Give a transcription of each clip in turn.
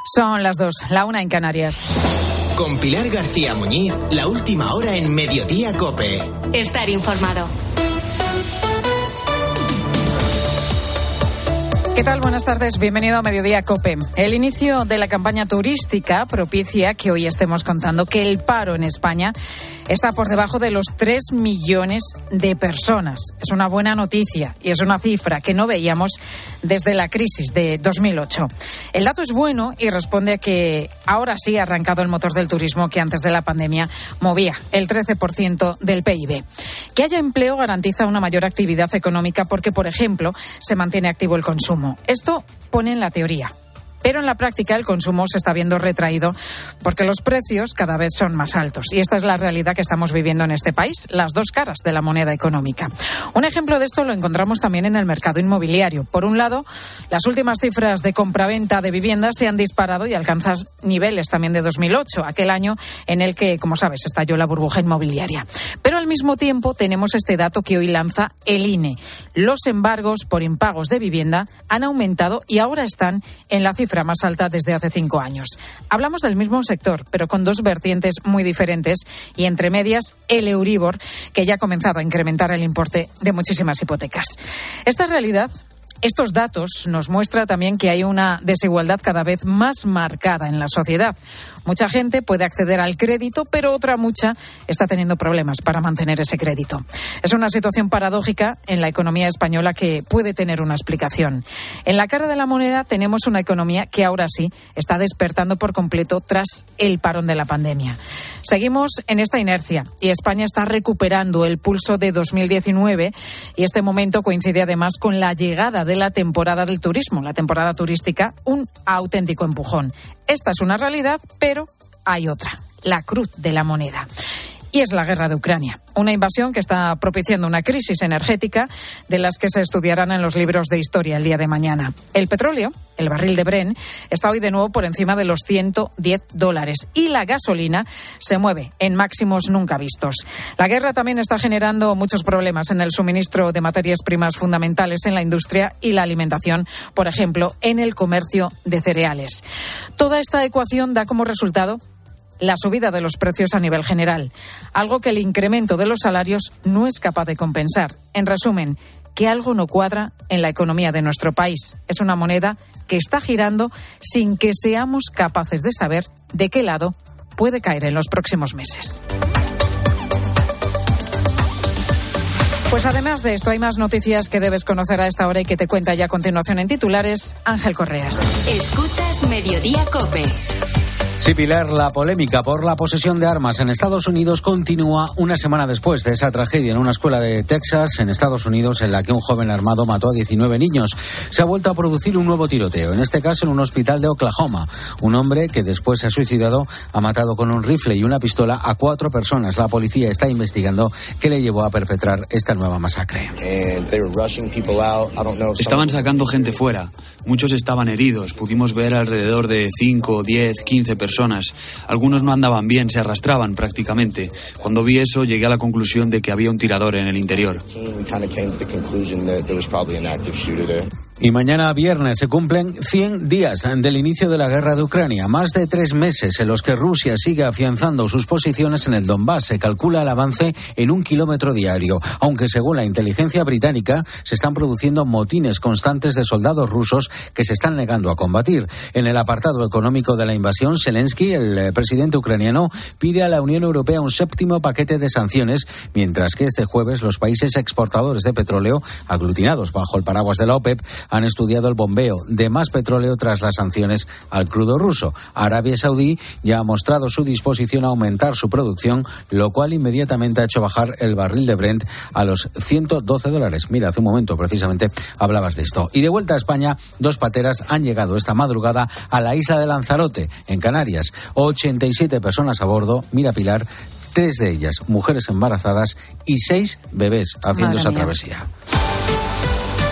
Son las 2, la 1 en Canarias. Con Pilar García Muñiz, la última hora en Mediodía COPE. Estar informado. ¿Qué tal? Buenas tardes, bienvenido a Mediodía COPE. El inicio de la campaña turística propicia que hoy estemos contando que el paro en España está por debajo de los 3 millones de personas. Es una buena noticia y es una cifra que no veíamos desde la crisis de 2008. El dato es bueno y responde a que ahora sí ha arrancado el motor del turismo que antes de la pandemia movía el 13% del PIB. Que haya empleo garantiza una mayor actividad económica porque, por ejemplo, se mantiene activo el consumo. Esto pone en la teoría. Pero en la práctica el consumo se está viendo retraído porque los precios cada vez son más altos. Y esta es la realidad que estamos viviendo en este país, las dos caras de la moneda económica. Un ejemplo de esto lo encontramos también en el mercado inmobiliario. Por un lado, las últimas cifras de compraventa de viviendas se han disparado y alcanzan niveles también de 2008, aquel año en el que, como sabes, estalló la burbuja inmobiliaria. Pero al mismo tiempo tenemos este dato que hoy lanza el INE. Los embargos por impagos de vivienda han aumentado y ahora están en la cifra más alta desde hace 5 años. Hablamos del mismo sector, pero con dos vertientes muy diferentes y entre medias el Euribor, que ya ha comenzado a incrementar el importe de muchísimas hipotecas. Esta realidad, estos datos nos muestra también que hay una desigualdad cada vez más marcada en la sociedad. Mucha gente puede acceder al crédito, pero otra mucha está teniendo problemas para mantener ese crédito. Es una situación paradójica en la economía española que puede tener una explicación. En la cara de la moneda tenemos una economía que ahora sí está despertando por completo tras el parón de la pandemia. Seguimos en esta inercia y España está recuperando el pulso de 2019 y este momento coincide además con la llegada de la temporada del turismo, la temporada turística, un auténtico empujón. Esta es una realidad, pero hay otra, la cruz de la moneda. Y es la guerra de Ucrania, una invasión que está propiciando una crisis energética de las que se estudiarán en los libros de historia el día de mañana. El petróleo, el barril de Brent, está hoy de nuevo por encima de los $110 y la gasolina se mueve en máximos nunca vistos. La guerra también está generando muchos problemas en el suministro de materias primas fundamentales en la industria y la alimentación, por ejemplo, en el comercio de cereales. Toda esta ecuación da como resultado la subida de los precios a nivel general, algo que el incremento de los salarios no es capaz de compensar. En resumen, que algo no cuadra en la economía de nuestro país. Es una moneda que está girando sin que seamos capaces de saber de qué lado puede caer en los próximos meses. Pues además de esto, hay más noticias que debes conocer a esta hora y que te cuenta ya a continuación en titulares Ángel Correas. Escuchas Mediodía COPE. Sí, Pilar, la polémica por la posesión de armas en Estados Unidos continúa una semana después de esa tragedia en una escuela de Texas, en Estados Unidos, en la que un joven armado mató a 19 niños. Se ha vuelto a producir un nuevo tiroteo, en este caso en un hospital de Oklahoma. Un hombre que después se ha suicidado ha matado con un rifle y una pistola a 4 personas. La policía está investigando qué le llevó a perpetrar esta nueva masacre. Estaban sacando gente fuera. Muchos estaban heridos. Pudimos ver alrededor de 5, 10, 15 personas. Algunos no andaban bien, se arrastraban prácticamente. Cuando vi eso, llegué a la conclusión de que había un tirador en el interior. Y mañana viernes se cumplen 100 días del inicio de la guerra de Ucrania. Más de 3 meses en los que Rusia sigue afianzando sus posiciones en el Donbass. Se calcula el avance en 1 kilómetro diario. Aunque según la inteligencia británica se están produciendo motines constantes de soldados rusos que se están negando a combatir. En el apartado económico de la invasión, Zelensky, el presidente ucraniano, pide a la Unión Europea un 7º paquete de sanciones, mientras que este jueves los países exportadores de petróleo, aglutinados bajo el paraguas de la OPEP, han estudiado el bombeo de más petróleo tras las sanciones al crudo ruso. Arabia Saudí ya ha mostrado su disposición a aumentar su producción, lo cual inmediatamente ha hecho bajar el barril de Brent a los $112. Mira, hace un momento precisamente hablabas de esto. Y de vuelta a España, 2 pateras han llegado esta madrugada a la isla de Lanzarote, en Canarias. 87 personas a bordo. Mira, Pilar, 3 de ellas mujeres embarazadas y 6 bebés haciendo esa travesía.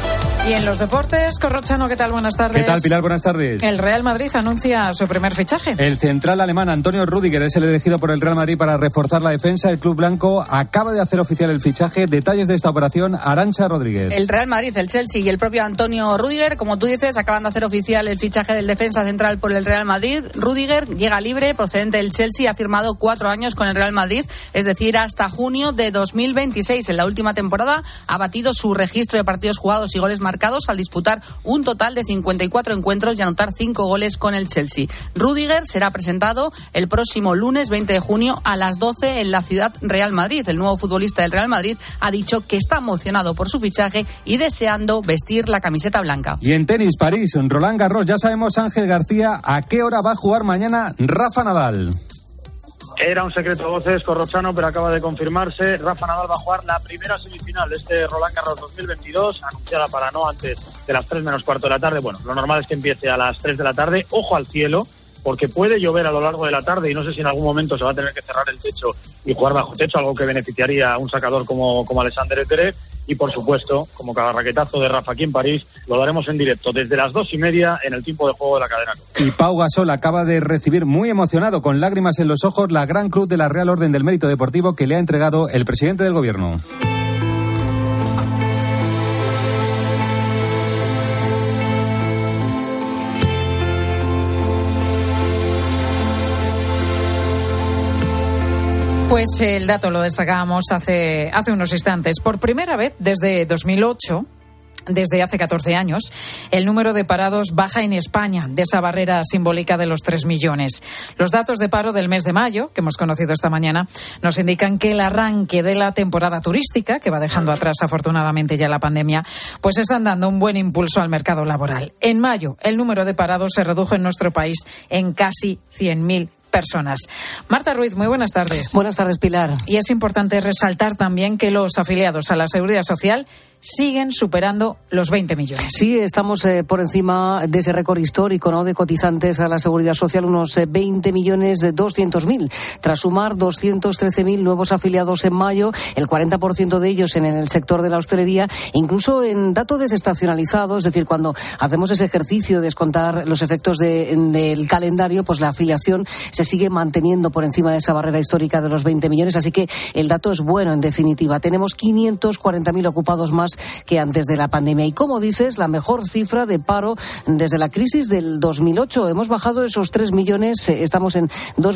Y en los deportes, Corrochano, ¿qué tal? Buenas tardes. ¿Qué tal, Pilar? Buenas tardes. El Real Madrid anuncia su primer fichaje. El central alemán Antonio Rüdiger es el elegido por el Real Madrid para reforzar la defensa. El club blanco acaba de hacer oficial el fichaje. Detalles de esta operación, Arantxa Rodríguez. El Real Madrid, el Chelsea y el propio Antonio Rüdiger, como tú dices, acaban de hacer oficial el fichaje del defensa central por el Real Madrid. Rüdiger llega libre, procedente del Chelsea, ha firmado 4 años con el Real Madrid, es decir, hasta junio de 2026. En la última temporada ha batido su registro de partidos jugados y goles marcados al disputar un total de 54 encuentros y anotar 5 goles con el Chelsea. Rüdiger será presentado el próximo lunes 20 de junio a las 12 en la ciudad Real Madrid. El nuevo futbolista del Real Madrid ha dicho que está emocionado por su fichaje y deseando vestir la camiseta blanca. Y en tenis, París, Roland Garros, ya sabemos, Ángel García, a qué hora va a jugar mañana Rafa Nadal. Era un secreto a voces, Corrochano, pero acaba de confirmarse. Rafa Nadal va a jugar la primera semifinal de este Roland Garros 2022, anunciada para no antes de las 3 menos cuarto de la tarde. Bueno, lo normal es que empiece a las 3 de la tarde. Ojo al cielo, porque puede llover a lo largo de la tarde y no sé si en algún momento se va a tener que cerrar el techo y jugar bajo techo, algo que beneficiaría a un sacador como Alexander Zverev. Y, por supuesto, como cada raquetazo de Rafa aquí en París, lo daremos en directo desde las 2:30 en el tiempo de juego de la cadena. Y Pau Gasol acaba de recibir, muy emocionado, con lágrimas en los ojos, la Gran Cruz de la Real Orden del Mérito Deportivo que le ha entregado el presidente del Gobierno. Pues el dato lo destacábamos hace unos instantes. Por primera vez desde 2008, desde hace 14 años, el número de parados baja en España de esa barrera simbólica de los 3 millones. Los datos de paro del mes de mayo, que hemos conocido esta mañana, nos indican que el arranque de la temporada turística, que va dejando atrás afortunadamente ya la pandemia, pues están dando un buen impulso al mercado laboral. En mayo, el número de parados se redujo en nuestro país en casi 100.000 personas. Marta Ruiz, muy buenas tardes. Buenas tardes, Pilar. Y es importante resaltar también que los afiliados a la Seguridad Social siguen superando los 20 millones. Sí, estamos por encima de ese récord histórico, ¿no?, de cotizantes a la Seguridad Social, unos 20.200.000, tras sumar 213.000 nuevos afiliados en mayo, el 40% de ellos en el sector de la hostelería, incluso en datos desestacionalizados, es decir, cuando hacemos ese ejercicio de descontar los efectos del calendario, pues la afiliación se sigue manteniendo por encima de esa barrera histórica de los 20 millones, así que el dato es bueno en definitiva. Tenemos 540.000 ocupados más que antes de la pandemia. Y como dices, la mejor cifra de paro desde la crisis del 2008. Hemos bajado esos 3 millones, estamos en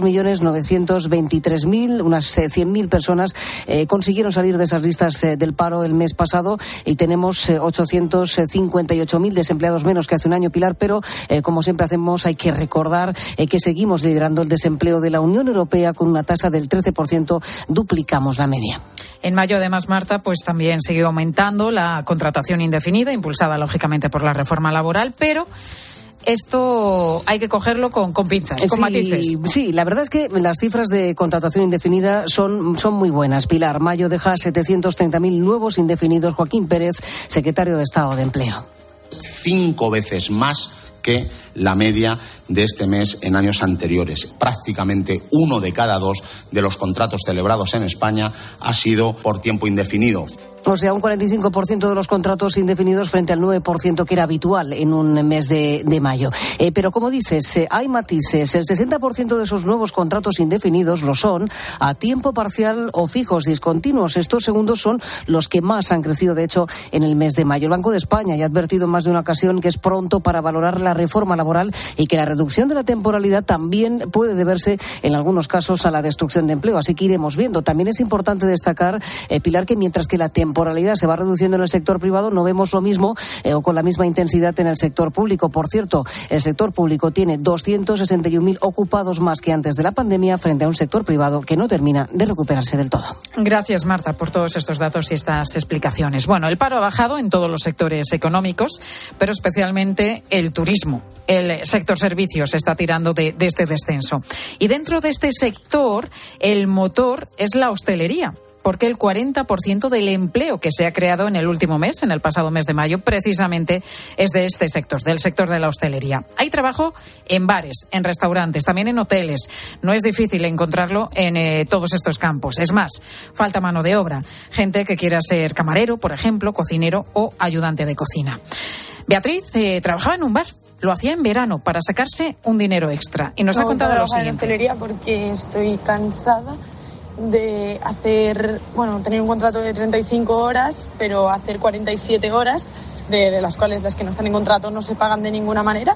2.923.000, unas 100.000 personas consiguieron salir de esas listas del paro el mes pasado y tenemos 858.000 desempleados menos que hace un año, Pilar, pero como siempre hacemos, hay que recordar que seguimos liderando el desempleo de la Unión Europea con una tasa del 13%, duplicamos la media. En mayo, además, Marta, pues también siguió aumentando la contratación indefinida, impulsada lógicamente por la reforma laboral, pero esto hay que cogerlo con pinzas, con matices. Sí, la verdad es que las cifras de contratación indefinida son muy buenas, Pilar. Mayo deja 730.000 nuevos indefinidos. Joaquín Pérez, secretario de Estado de Empleo. 5 veces más que la media de este mes en años anteriores. Prácticamente 1 de cada 2 de los contratos celebrados en España ha sido por tiempo indefinido. O sea, un 45% de los contratos indefinidos frente al 9% que era habitual en un mes de mayo. Pero como dices, hay matices. El 60% de esos nuevos contratos indefinidos lo son a tiempo parcial o fijos discontinuos. Estos segundos son los que más han crecido, de hecho, en el mes de mayo. El Banco de España ya ha advertido en más de una ocasión que es pronto para valorar la reforma laboral y que la reducción de la temporalidad también puede deberse, en algunos casos, a la destrucción de empleo. Así que iremos viendo. También es importante destacar, Pilar, que mientras que la temporalidad se va reduciendo en el sector privado, no vemos lo mismo o con la misma intensidad en el sector público. Por cierto, el sector público tiene 261.000 ocupados más que antes de la pandemia frente a un sector privado que no termina de recuperarse del todo. Gracias, Marta, por todos estos datos y estas explicaciones. Bueno, el paro ha bajado en todos los sectores económicos, pero especialmente el turismo. El sector servicios está tirando de este descenso. Y dentro de este sector, el motor es la hostelería. porque el 40% del empleo que se ha creado en el último mes, en el pasado mes de mayo, precisamente es de este sector, del sector de la hostelería. Hay trabajo en bares, en restaurantes, también en hoteles. No es difícil encontrarlo en todos estos campos. Es más, falta mano de obra. Gente que quiera ser camarero, por ejemplo, cocinero o ayudante de cocina. Beatriz trabajaba en un bar. Lo hacía en verano para sacarse un dinero extra. Y nos ha contado lo siguiente. En hostelería porque estoy cansada de tener un contrato de 35 horas, pero hacer 47 horas, de las cuales las que no están en contrato no se pagan de ninguna manera.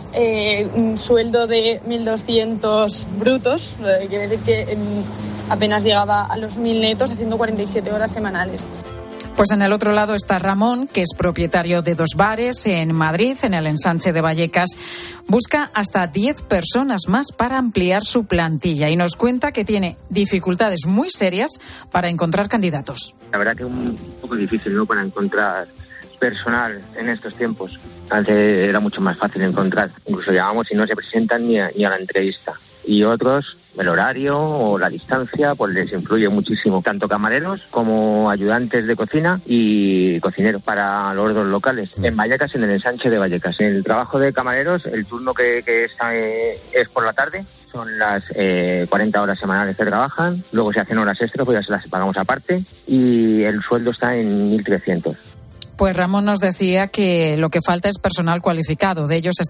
Un sueldo de 1.200 brutos, quiere decir que apenas llegaba a los 1.000 netos haciendo 47 horas semanales. Pues en el otro lado está Ramón, que es propietario de 2 bares en Madrid, en el ensanche de Vallecas. Busca hasta 10 personas más para ampliar su plantilla y nos cuenta que tiene dificultades muy serias para encontrar candidatos. La verdad que es un poco difícil, ¿no?, para encontrar personal en estos tiempos. Antes era mucho más fácil encontrar. Incluso llamamos y no se presentan ni a la entrevista. Y otros, el horario o la distancia, pues les influye muchísimo. Tanto camareros como ayudantes de cocina y cocineros para los 2 locales. En Vallecas, en el ensanche de Vallecas. En el trabajo de camareros, el turno que está, es por la tarde. Son las 40 horas semanales que trabajan. Luego se hacen horas extras, pues ya se las pagamos aparte. Y el sueldo está en 1.300. Pues Ramón nos decía que lo que falta es personal cualificado. De hecho,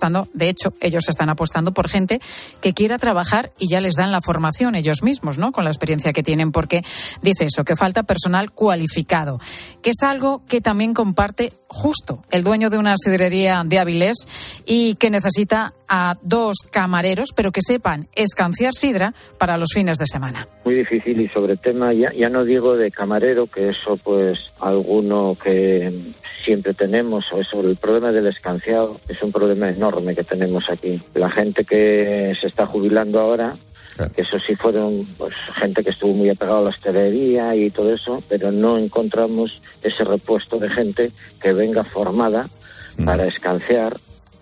ellos están apostando por gente que quiera trabajar y ya les dan la formación ellos mismos, ¿no?, con la experiencia que tienen, porque dice eso, que falta personal cualificado, que es algo que también comparte Justo, el dueño de una sidrería de Avilés, y que necesita a 2 camareros, pero que sepan escanciar sidra para los fines de semana. Muy difícil, y sobre tema, ya no digo de camarero, que eso pues alguno que siempre tenemos, o eso, el problema del escanciado es un problema enorme que tenemos aquí. La gente que se está jubilando ahora, que eso sí fueron pues gente que estuvo muy apegada a la hostelería y todo eso, pero no encontramos ese repuesto de gente que venga formada para escanciar.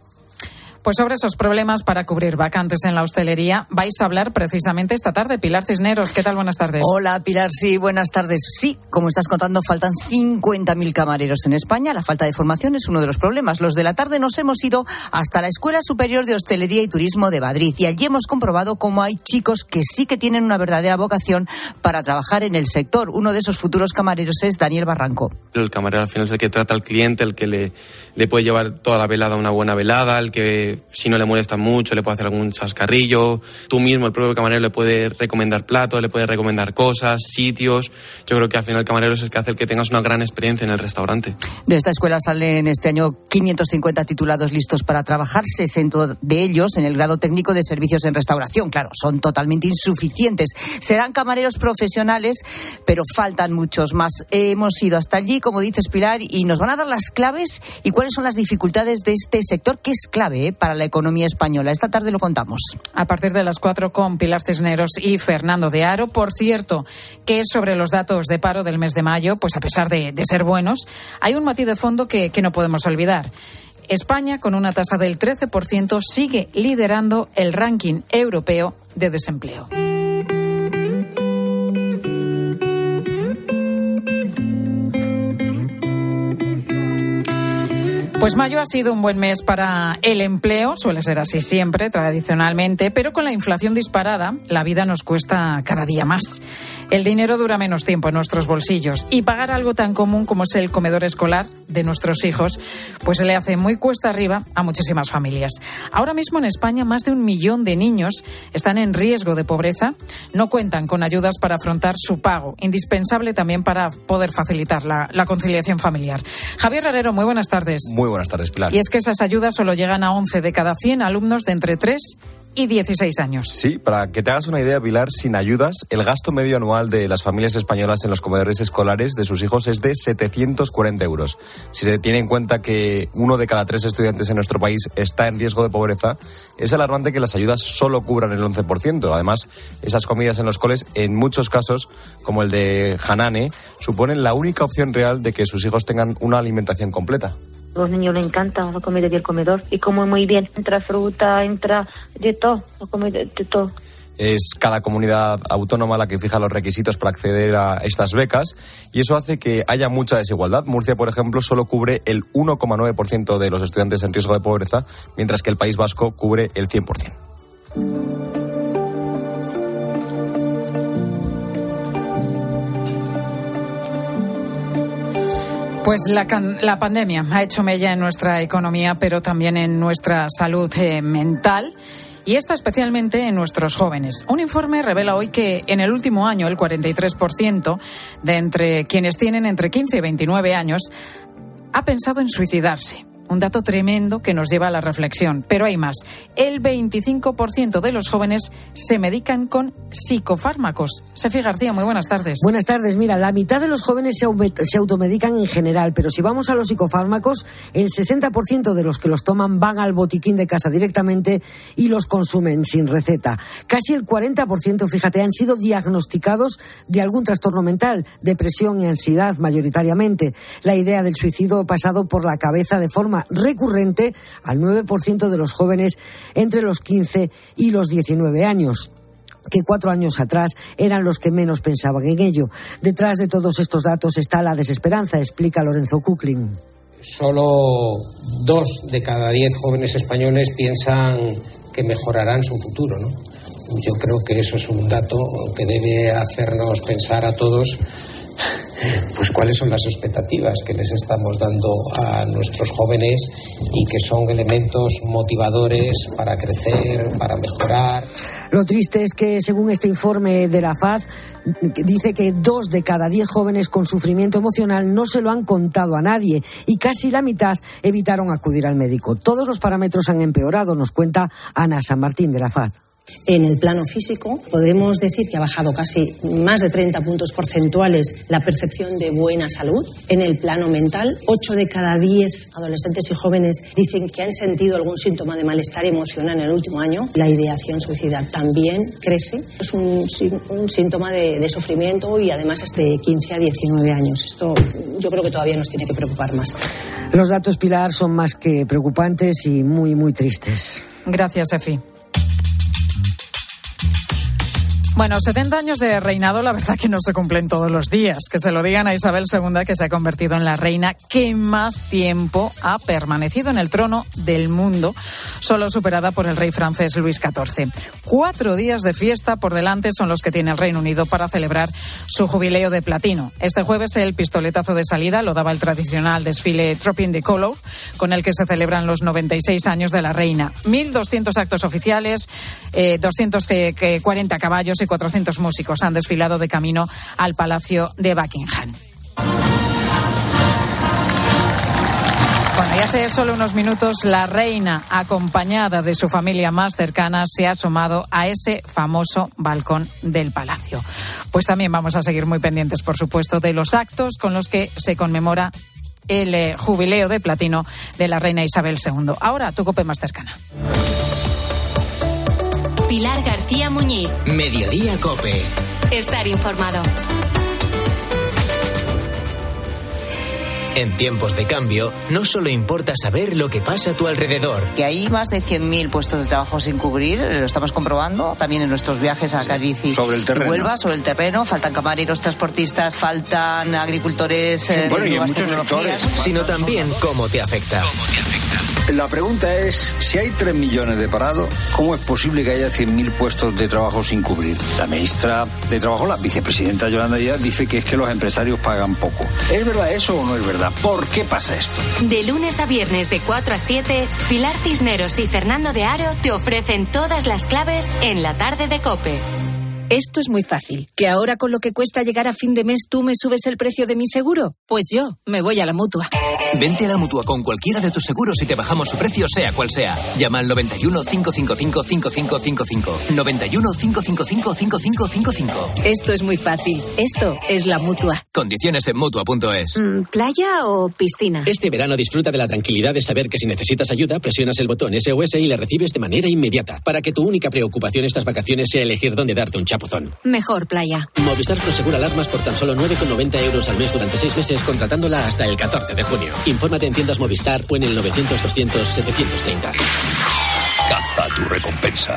Pues sobre esos problemas para cubrir vacantes en la hostelería vais a hablar precisamente esta tarde. Pilar Cisneros, ¿qué tal? Buenas tardes. Hola, Pilar, sí, buenas tardes. Sí, como estás contando, faltan 50.000 camareros en España. La falta de formación es uno de los problemas. Los de la tarde nos hemos ido hasta la Escuela Superior de Hostelería y Turismo de Madrid, y allí hemos comprobado cómo hay chicos que sí que tienen una verdadera vocación para trabajar en el sector. Uno de esos futuros camareros es Daniel Barranco. El camarero al final es el que trata al cliente, el que le puede llevar toda la velada una buena velada, el que si no le molesta mucho le puede hacer algún chascarrillo. Tú mismo, el propio camarero, le puede recomendar platos, le puede recomendar cosas, sitios. Yo creo que al final el camarero es el que hace que tengas una gran experiencia en el restaurante. De esta escuela salen este año 550 titulados listos para trabajar, 60 de ellos en el grado técnico de servicios en restauración. Claro, son totalmente insuficientes. Serán camareros profesionales, pero faltan muchos más. Hemos ido hasta allí, como dices, Pilar, y nos van a dar las claves y cuáles son las dificultades de este sector, que es clave para la economía española. Esta tarde lo contamos. A partir de las 4 con Pilar Cisneros y Fernando de Aro. Por cierto, que sobre los datos de paro del mes de mayo, pues a pesar de ser buenos, hay un matiz de fondo que no podemos olvidar. España, con una tasa del 13%, sigue liderando el ranking europeo de desempleo. Pues mayo ha sido un buen mes para el empleo, suele ser así siempre, tradicionalmente, pero con la inflación disparada, la vida nos cuesta cada día más. El dinero dura menos tiempo en nuestros bolsillos, y pagar algo tan común como es el comedor escolar de nuestros hijos, pues se le hace muy cuesta arriba a muchísimas familias. Ahora mismo en España más de 1 millón de niños están en riesgo de pobreza, no cuentan con ayudas para afrontar su pago, indispensable también para poder facilitar la conciliación familiar. Javier Herrero, muy buenas tardes. Muy buenas tardes, Pilar. Y es que esas ayudas solo llegan a 11 de cada 100 alumnos de entre 3 y 16 años. Sí, para que te hagas una idea, Pilar, sin ayudas, el gasto medio anual de las familias españolas en los comedores escolares de sus hijos es de 740 euros. Si se tiene en cuenta que 1 de cada 3 estudiantes en nuestro país está en riesgo de pobreza, es alarmante que las ayudas solo cubran el 11%. Además, esas comidas en los coles, en muchos casos, como el de Hanane, suponen la única opción real de que sus hijos tengan una alimentación completa. A los niños les encanta la comida del comedor y comen muy bien. Entra fruta, entra de todo, la comida de todo. Es cada comunidad autónoma la que fija los requisitos para acceder a estas becas y eso hace que haya mucha desigualdad. Murcia, por ejemplo, solo cubre el 1,9% de los estudiantes en riesgo de pobreza, mientras que el País Vasco cubre el 100%. Pues la pandemia ha hecho mella en nuestra economía, pero también en nuestra salud mental. Y esta especialmente en nuestros jóvenes. Un informe revela hoy que en el último año el 43% de entre quienes tienen entre 15 y 29 años ha pensado en suicidarse. Un dato tremendo que nos lleva a la reflexión. Pero hay más. El 25% de los jóvenes se medican con psicofármacos. Sefi García, muy buenas tardes. Buenas tardes. Mira, la mitad de los jóvenes se automedican en general, pero si vamos a los psicofármacos, el 60% de los que los toman van al botiquín de casa directamente y los consumen sin receta. Casi el 40%, fíjate, han sido diagnosticados de algún trastorno mental, depresión y ansiedad mayoritariamente. La idea del suicidio ha pasado por la cabeza de forma recurrente al 9% de los jóvenes entre los 15 y los 19 años. Que 4 años atrás eran los que menos pensaban en ello. Detrás de todos estos datos está la desesperanza, explica Lorenzo Kuklin. Solo 2 de cada 10 jóvenes españoles piensan que mejorarán su futuro, ¿no? Yo creo que eso es un dato que debe hacernos pensar a todos pues cuáles son las expectativas que les estamos dando a nuestros jóvenes y que son elementos motivadores para crecer, para mejorar. Lo triste es que, según este informe de la FAZ, dice que 2 de cada 10 jóvenes con sufrimiento emocional no se lo han contado a nadie y casi la mitad evitaron acudir al médico. Todos los parámetros han empeorado, nos cuenta Ana San Martín de la FAZ. En el plano físico podemos decir que ha bajado casi más de 30 puntos porcentuales la percepción de buena salud. En el plano mental, 8 de cada 10 adolescentes y jóvenes dicen que han sentido algún síntoma de malestar emocional en el último año. La ideación suicida también crece. Es un síntoma de sufrimiento y además es de 15 a 19 años. Esto yo creo que todavía nos tiene que preocupar más. Los datos, Pilar, son más que preocupantes y muy, muy tristes. Gracias, Efi. Bueno, 70 años de reinado, la verdad que no se cumplen todos los días. Que se lo digan a Isabel II, que se ha convertido en la reina que más tiempo ha permanecido en el trono del mundo, solo superada por el rey francés Luis XIV. 4 días de fiesta por delante son los que tiene el Reino Unido para celebrar su jubileo de platino. Este jueves el pistoletazo de salida lo daba el tradicional desfile Trooping the Colour, con el que se celebran los 96 años de la reina. 1.200 actos oficiales, 240 caballos y 400 músicos han desfilado de camino al Palacio de Buckingham. Bueno, y hace solo unos minutos la reina, acompañada de su familia más cercana, se ha asomado a ese famoso balcón del palacio. Pues también vamos a seguir muy pendientes, por supuesto, de los actos con los que se conmemora el jubileo de platino de la reina Isabel II. Ahora, tu COPE más cercana. Pilar García Muñiz. Mediodía COPE. Estar informado. En tiempos de cambio, no solo importa saber lo que pasa a tu alrededor. Que hay más de 100.000 puestos de trabajo sin cubrir, lo estamos comprobando también en nuestros viajes a Cádiz y Huelva, sobre el terreno. Faltan camareros, transportistas, faltan agricultores de nuevas tecnologías. Sino también cómo te afecta. La pregunta es, si hay 3 millones de parados, ¿cómo es posible que haya 100.000 puestos de trabajo sin cubrir? La ministra de Trabajo, la vicepresidenta Yolanda Díaz, dice que es que los empresarios pagan poco. ¿Es verdad eso o no es verdad? ¿Por qué pasa esto? De lunes a viernes de 4 a 7, Pilar Cisneros y Fernando de Aro te ofrecen todas las claves en la tarde de COPE. Esto es muy fácil. ¿Que ahora con lo que cuesta llegar a fin de mes tú me subes el precio de mi seguro? Pues yo me voy a la Mutua. Vente a la Mutua con cualquiera de tus seguros y te bajamos su precio sea cual sea. Llama al 91 555 5555. 91 555 5555. Esto es muy fácil. Esto es la Mutua. Condiciones en Mutua.es. ¿Playa o piscina? Este verano disfruta de la tranquilidad de saber que si necesitas ayuda, presionas el botón SOS y le recibes de manera inmediata. Para que tu única preocupación estas vacaciones sea elegir dónde darte un chapuzón. Mejor playa. Movistar Prosegura alarmas por tan solo 9,90 € al mes durante 6 meses, contratándola hasta el 14 de junio. Infórmate en tiendas Movistar o en el 900 200 730. Caza tu recompensa. 2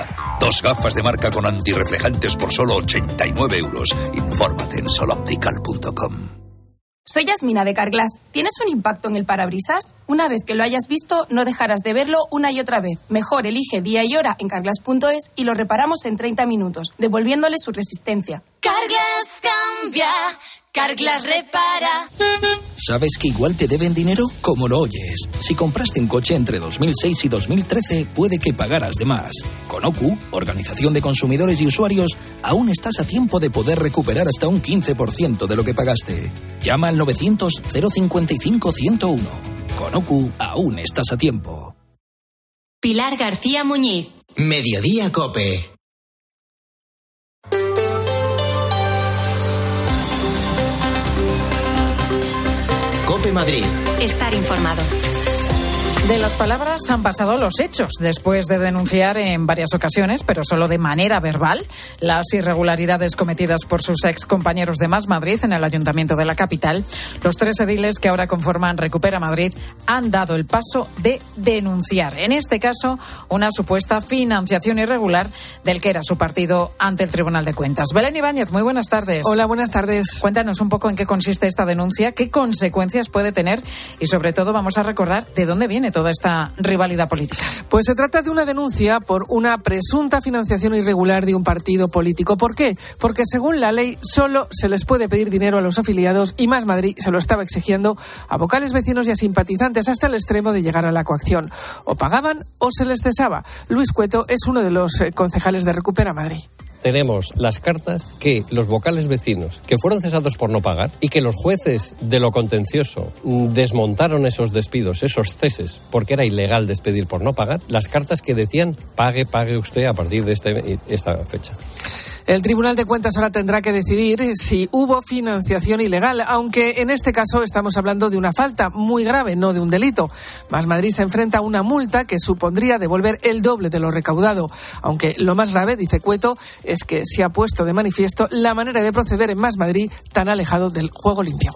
2 gafas de marca con antirreflejantes por solo 89 euros. Infórmate en soloptical.com. Soy Yasmina de Carglass. ¿Tienes un impacto en el parabrisas? Una vez que lo hayas visto, no dejarás de verlo una y otra vez. Mejor elige día y hora en carglass.es y lo reparamos en 30 minutos, devolviéndole su resistencia. Carglass cambia, Carglass repara. ¿Sabes que igual te deben dinero? Como lo oyes. Si compraste un coche entre 2006 y 2013, puede que pagaras de más. Con OCU, Organización de Consumidores y Usuarios, aún estás a tiempo de poder recuperar hasta un 15% de lo que pagaste. Llama al 900-055-101. Con OCU, aún estás a tiempo. Pilar García Muñiz. Mediodía COPE. COPE Madrid. Estar informado. De las palabras han pasado los hechos, después de denunciar en varias ocasiones, pero solo de manera verbal, las irregularidades cometidas por sus excompañeros de Más Madrid en el Ayuntamiento de la capital. Los 3 ediles que ahora conforman Recupera Madrid han dado el paso de denunciar, en este caso, una supuesta financiación irregular del que era su partido ante el Tribunal de Cuentas. Belén Ibáñez, muy buenas tardes. Hola, buenas tardes. Cuéntanos un poco en qué consiste esta denuncia, qué consecuencias puede tener y, sobre todo, vamos a recordar de dónde viene toda esta rivalidad política. Pues se trata de una denuncia por una presunta financiación irregular de un partido político. ¿Por qué? Porque según la ley solo se les puede pedir dinero a los afiliados y Más Madrid se lo estaba exigiendo a vocales, vecinos y a simpatizantes hasta el extremo de llegar a la coacción. O pagaban o se les cesaba. Luis Cueto es uno de los concejales de Recupera Madrid. Tenemos las cartas que los vocales vecinos, que fueron cesados por no pagar y que los jueces de lo contencioso desmontaron esos despidos, esos ceses, porque era ilegal despedir por no pagar, las cartas que decían pague usted a partir de esta fecha. El Tribunal de Cuentas ahora tendrá que decidir si hubo financiación ilegal, aunque en este caso estamos hablando de una falta muy grave, no de un delito. Más Madrid se enfrenta a una multa que supondría devolver el doble de lo recaudado, aunque lo más grave, dice Cueto, es que se ha puesto de manifiesto la manera de proceder en Más Madrid tan alejado del juego limpio.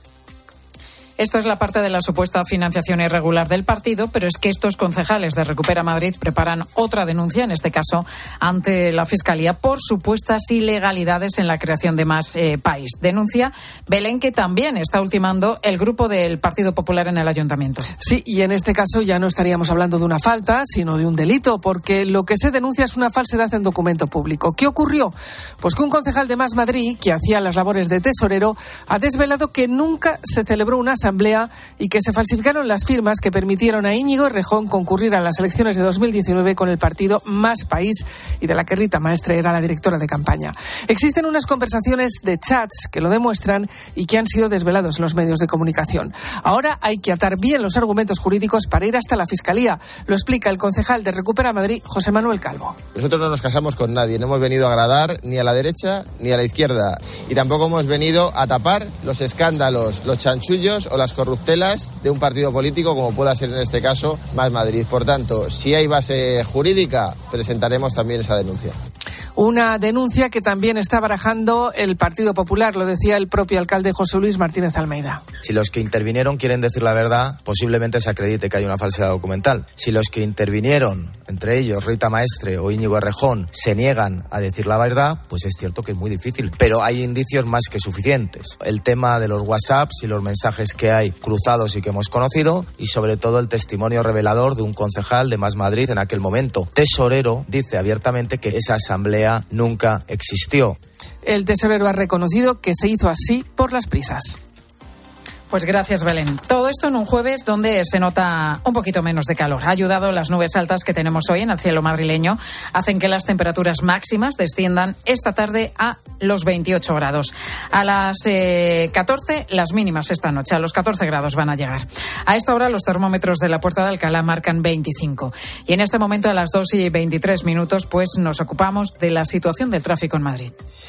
Esto es la parte de la supuesta financiación irregular del partido, pero es que estos concejales de Recupera Madrid preparan otra denuncia, en este caso ante la Fiscalía, por supuestas ilegalidades en la creación de Más País. Denuncia, Belén, que también está ultimando el grupo del Partido Popular en el Ayuntamiento. Sí, y en este caso ya no estaríamos hablando de una falta, sino de un delito, porque lo que se denuncia es una falsedad en documento público. ¿Qué ocurrió? Pues que un concejal de Más Madrid, que hacía las labores de tesorero, ha desvelado que nunca se celebró una asamblea y que se falsificaron las firmas que permitieron a Íñigo Errejón concurrir a las elecciones de 2019 con el partido Más País y de la que Rita Maestre era la directora de campaña. Existen unas conversaciones de chats que lo demuestran y que han sido desvelados en los medios de comunicación. Ahora hay que atar bien los argumentos jurídicos para ir hasta la Fiscalía. Lo explica el concejal de Recupera Madrid, José Manuel Calvo. Nosotros no nos casamos con nadie, no hemos venido a agradar ni a la derecha ni a la izquierda y tampoco hemos venido a tapar los escándalos, los chanchullos o las corruptelas de un partido político como pueda ser en este caso Más Madrid. Por tanto, si hay base jurídica, presentaremos también esa denuncia. Una denuncia que también está barajando el Partido Popular, lo decía el propio alcalde José Luis Martínez Almeida. Si los que intervinieron quieren decir la verdad, posiblemente se acredite que hay una falsedad documental. Si los que intervinieron, entre ellos Rita Maestre o Íñigo Errejón, se niegan a decir la verdad, pues es cierto que es muy difícil. Pero hay indicios más que suficientes. El tema de los WhatsApps y los mensajes que hay cruzados y que hemos conocido, y sobre todo el testimonio revelador de un concejal de Más Madrid en aquel momento. Tesorero dice abiertamente que esa asamblea nunca existió. El tesorero ha reconocido que se hizo así por las prisas. Pues gracias, Belén. Todo esto en un jueves donde se nota un poquito menos de calor. Ha ayudado las nubes altas que tenemos hoy en el cielo madrileño. Hacen que las temperaturas máximas desciendan esta tarde a los 28 grados. A las 14, las mínimas esta noche. A los 14 grados van a llegar. A esta hora los termómetros de la Puerta de Alcalá marcan 25. Y en este momento, a las 2:23, pues nos ocupamos de la situación del tráfico en Madrid.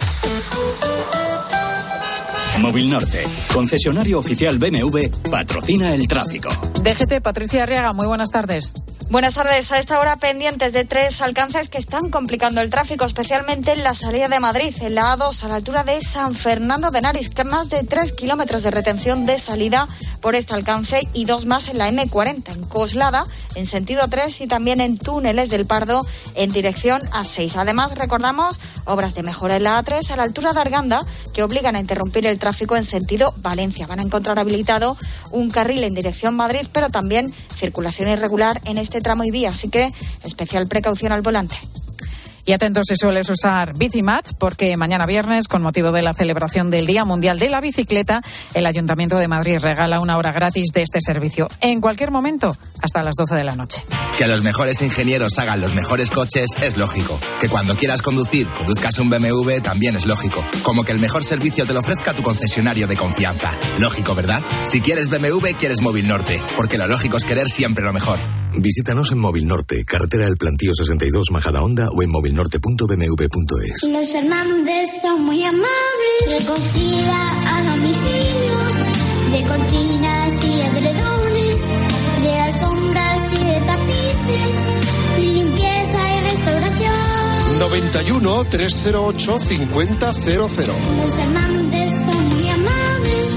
Móvil Norte, concesionario oficial BMW, patrocina el tráfico. DGT, Patricia Arriaga, muy buenas tardes. Buenas tardes. A esta hora pendientes de 3 alcances que están complicando el tráfico, especialmente en la salida de Madrid, en la A2, a la altura de San Fernando de Henares, que más de 3 kilómetros de retención de salida por este alcance y 2 más en la M40, en Coslada, en sentido 3 y también en túneles del Pardo en dirección A6. Además, recordamos obras de mejora en la A3 a la altura de Arganda que obligan a interrumpir el tráfico en sentido Valencia. Van a encontrar habilitado un carril en dirección Madrid, pero también circulación irregular en este tramo y vía, así que especial precaución al volante. Y atentos si sueles usar Bicimat, porque mañana viernes, con motivo de la celebración del Día Mundial de la Bicicleta, el Ayuntamiento de Madrid regala 1 hora gratis de este servicio, en cualquier momento, hasta las 12 de la noche. Que los mejores ingenieros hagan los mejores coches es lógico. Que cuando quieras conducir, conduzcas un BMW también es lógico. Como que el mejor servicio te lo ofrezca tu concesionario de confianza. Lógico, ¿verdad? Si quieres BMW, quieres Móvil Norte, porque lo lógico es querer siempre lo mejor. Visítanos en Móvil Norte, carretera del Plantío 62, Majadahonda, o en movilnorte.bmw.es. Los Fernández son muy amables. Recogida a domicilio de cortinas y edredones, de alfombras y de tapices, limpieza y restauración. 91 308 5000. Los Fernández son muy amables.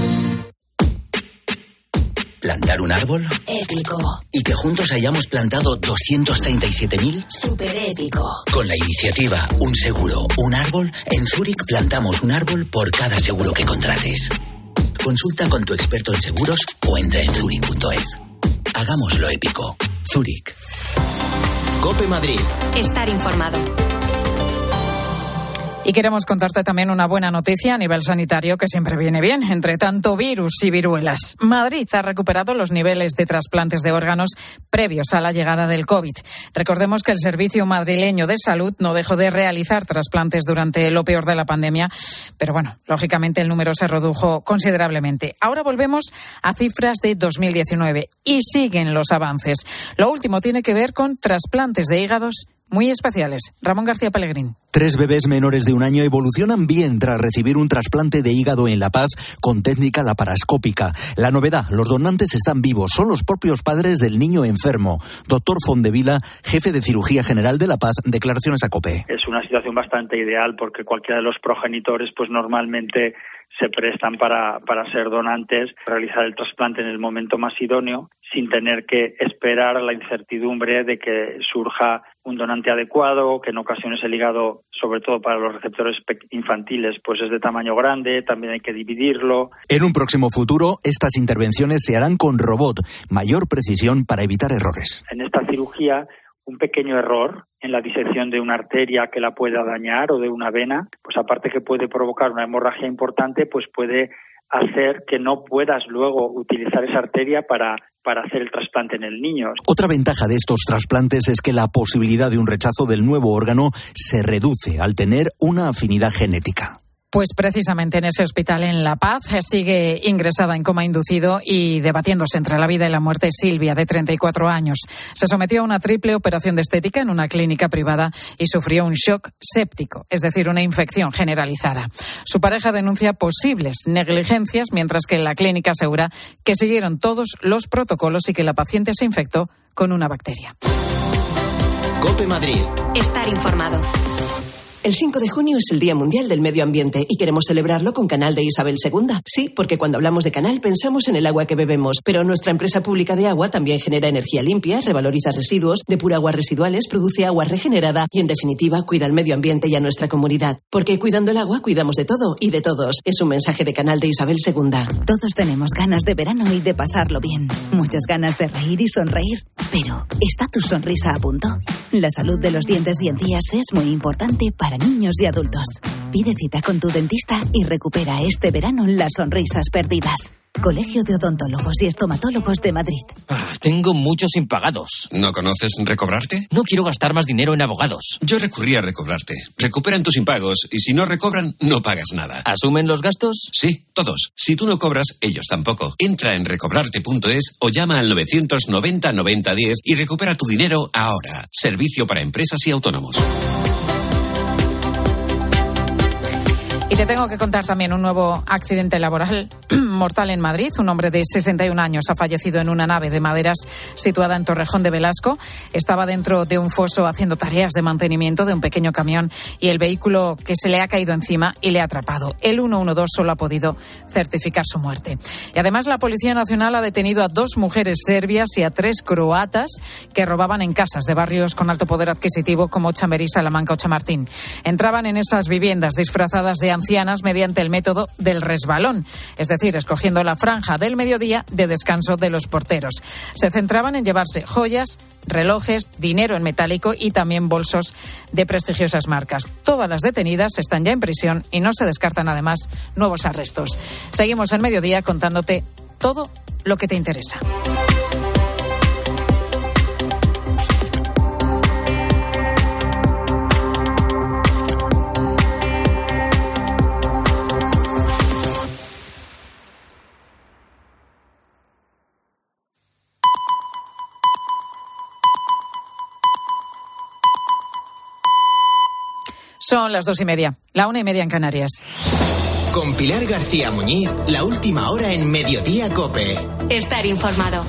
¿Plantar un árbol? Épico. ¿Y que juntos hayamos plantado 237.000? Súper épico. Con la iniciativa Un Seguro, Un Árbol, en Zurich plantamos un árbol por cada seguro que contrates. Consulta con tu experto en seguros o entra en zurich.es. Hagámoslo épico. Zurich. COPE Madrid. Estar informado. Y queremos contarte también una buena noticia a nivel sanitario que siempre viene bien, entre tanto virus y viruelas. Madrid ha recuperado los niveles de trasplantes de órganos previos a la llegada del COVID. Recordemos que el Servicio Madrileño de Salud no dejó de realizar trasplantes durante lo peor de la pandemia, pero bueno, lógicamente el número se redujo considerablemente. Ahora volvemos a cifras de 2019 y siguen los avances. Lo último tiene que ver con trasplantes de hígados muy especiales. Ramón García Pellegrín. 3 bebés menores de 1 año evolucionan bien tras recibir un trasplante de hígado en La Paz con técnica laparoscópica. La novedad, los donantes están vivos, son los propios padres del niño enfermo. Doctor Fondevila, jefe de cirugía general de La Paz, declaraciones a COPE. Es una situación bastante ideal porque cualquiera de los progenitores pues normalmente se prestan para ser donantes, realizar el trasplante en el momento más idóneo, sin tener que esperar a la incertidumbre de que surja un donante adecuado, que en ocasiones el hígado, sobre todo para los receptores infantiles, pues es de tamaño grande, también hay que dividirlo. En un próximo futuro, estas intervenciones se harán con robot, mayor precisión para evitar errores. En esta cirugía, un pequeño error en la disección de una arteria que la pueda dañar o de una vena, pues aparte que puede provocar una hemorragia importante, pues puede hacer que no puedas luego utilizar esa arteria para hacer el trasplante en el niño. Otra ventaja de estos trasplantes es que la posibilidad de un rechazo del nuevo órgano se reduce al tener una afinidad genética. Pues precisamente en ese hospital en La Paz sigue ingresada en coma inducido y debatiéndose entre la vida y la muerte Silvia, de 34 años. Se sometió a una triple operación de estética en una clínica privada y sufrió un shock séptico, es decir, una infección generalizada. Su pareja denuncia posibles negligencias, mientras que la clínica asegura que siguieron todos los protocolos y que la paciente se infectó con una bacteria. COPE Madrid. Estar informado. El 5 de junio es el Día Mundial del Medio Ambiente y queremos celebrarlo con Canal de Isabel II. Sí, porque cuando hablamos de Canal pensamos en el agua que bebemos, pero nuestra empresa pública de agua también genera energía limpia, revaloriza residuos, depura aguas residuales, produce agua regenerada y, en definitiva, cuida el medio ambiente y a nuestra comunidad. Porque cuidando el agua, cuidamos de todo y de todos. Es un mensaje de Canal de Isabel II. Todos tenemos ganas de verano y de pasarlo bien. Muchas ganas de reír y sonreír. Pero, ¿está tu sonrisa a punto? La salud de los dientes y encías es muy importante para niños y adultos. Pide cita con tu dentista y recupera este verano las sonrisas perdidas. Colegio de Odontólogos y Estomatólogos de Madrid. Tengo muchos impagados. ¿No conoces Recobrarte? No quiero gastar más dinero en abogados. Yo recurrí a Recobrarte. Recuperan tus impagos y si no recobran, no pagas nada. ¿Asumen los gastos? Sí, todos. Si tú no cobras, ellos tampoco. Entra en recobrarte.es o llama al 990 90 10 y recupera tu dinero ahora. Servicio para empresas y autónomos. Y te tengo que contar también un nuevo accidente laboral mortal en Madrid. Un hombre de 61 años ha fallecido en una nave de maderas situada en Torrejón de Velasco. Estaba dentro de un foso haciendo tareas de mantenimiento de un pequeño camión y el vehículo que se le ha caído encima y le ha atrapado. El 112 solo ha podido certificar su muerte. Y además la Policía Nacional ha detenido a 2 mujeres serbias y a 3 croatas que robaban en casas de barrios con alto poder adquisitivo como Chamberí, Salamanca o Chamartín. Entraban en esas viviendas disfrazadas de ancianas mediante el método del resbalón, es decir, escogiendo la franja del mediodía de descanso de los porteros. Se centraban en llevarse joyas, relojes, dinero en metálico y también bolsos de prestigiosas marcas. Todas las detenidas están ya en prisión y no se descartan además nuevos arrestos. Seguimos en Mediodía contándote todo lo que te interesa. Son las 2:30, la 1:30 en Canarias. Con Pilar García Muñiz, la última hora en Mediodía COPE. Estar informado.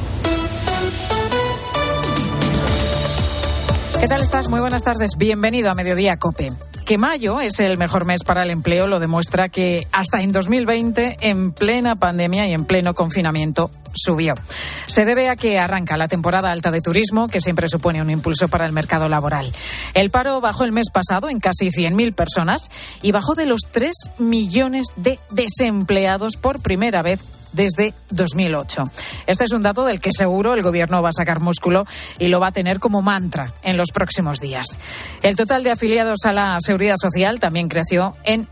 ¿Qué tal estás? Muy buenas tardes. Bienvenido a Mediodía COPE. Que mayo es el mejor mes para el empleo lo demuestra que hasta en 2020, en plena pandemia y en pleno confinamiento, subió. Se debe a que arranca la temporada alta de turismo, que siempre supone un impulso para el mercado laboral. El paro bajó el mes pasado en casi 100.000 personas y bajó de los 3 millones de desempleados por primera vez desde 2008. Este es un dato del que seguro el Gobierno va a sacar músculo y lo va a tener como mantra en los próximos días. El total de afiliados a la Seguridad Social también creció en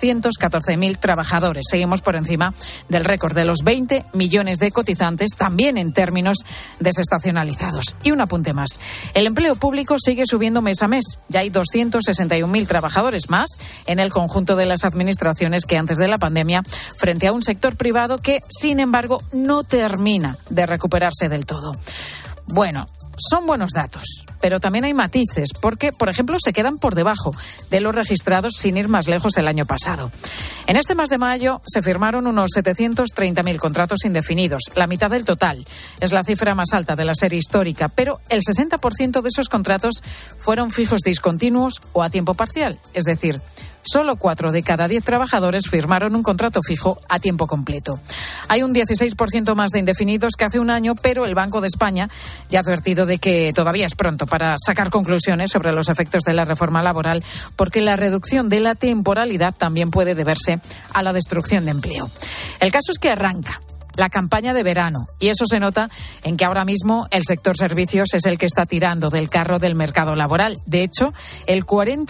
214.000 trabajadores. Seguimos por encima del récord de los 20 millones de cotizantes, también en términos desestacionalizados. Y un apunte más. El empleo público sigue subiendo mes a mes. Ya hay 261.000 trabajadores más en el conjunto de las administraciones que antes de la pandemia, frente a un sector privado que, sin embargo, no termina de recuperarse del todo. Bueno, son buenos datos, pero también hay matices, porque, por ejemplo, se quedan por debajo de los registrados sin ir más lejos el año pasado. En este mes de mayo se firmaron unos 730.000 contratos indefinidos, la mitad del total. Es la cifra más alta de la serie histórica, pero el 60% de esos contratos fueron fijos discontinuos o a tiempo parcial, es decir, solo 4 de cada 10 trabajadores firmaron un contrato fijo a tiempo completo. Hay un 16% más de indefinidos que hace un año, pero el Banco de España ya ha advertido de que todavía es pronto para sacar conclusiones sobre los efectos de la reforma laboral, porque la reducción de la temporalidad también puede deberse a la destrucción de empleo. El caso es que arranca la campaña de verano y eso se nota en que ahora mismo el sector servicios es el que está tirando del carro del mercado laboral. De hecho, el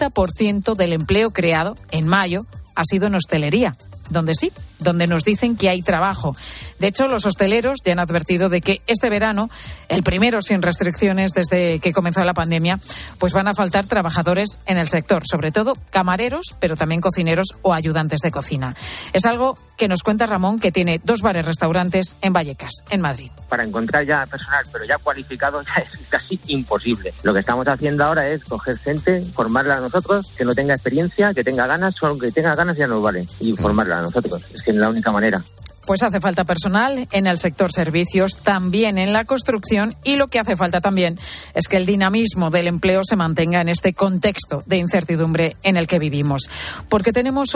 40% del empleo creado en mayo ha sido en hostelería, donde nos dicen que hay trabajo. De hecho, los hosteleros ya han advertido de que este verano, el primero sin restricciones desde que comenzó la pandemia, pues van a faltar trabajadores en el sector, sobre todo camareros, pero también cocineros o ayudantes de cocina. Es algo que nos cuenta Ramón, que tiene 2 bares-restaurantes en Vallecas, en Madrid. Para encontrar ya personal, pero ya cualificado, ya es casi imposible. Lo que estamos haciendo ahora es coger gente, formarla a nosotros, que no tenga experiencia, que tenga ganas, solo que tenga ganas ya nos vale, y formarla a nosotros. Es que es la única manera. Pues hace falta personal en el sector servicios, también en la construcción, y lo que hace falta también es que el dinamismo del empleo se mantenga en este contexto de incertidumbre en el que vivimos. Porque tenemos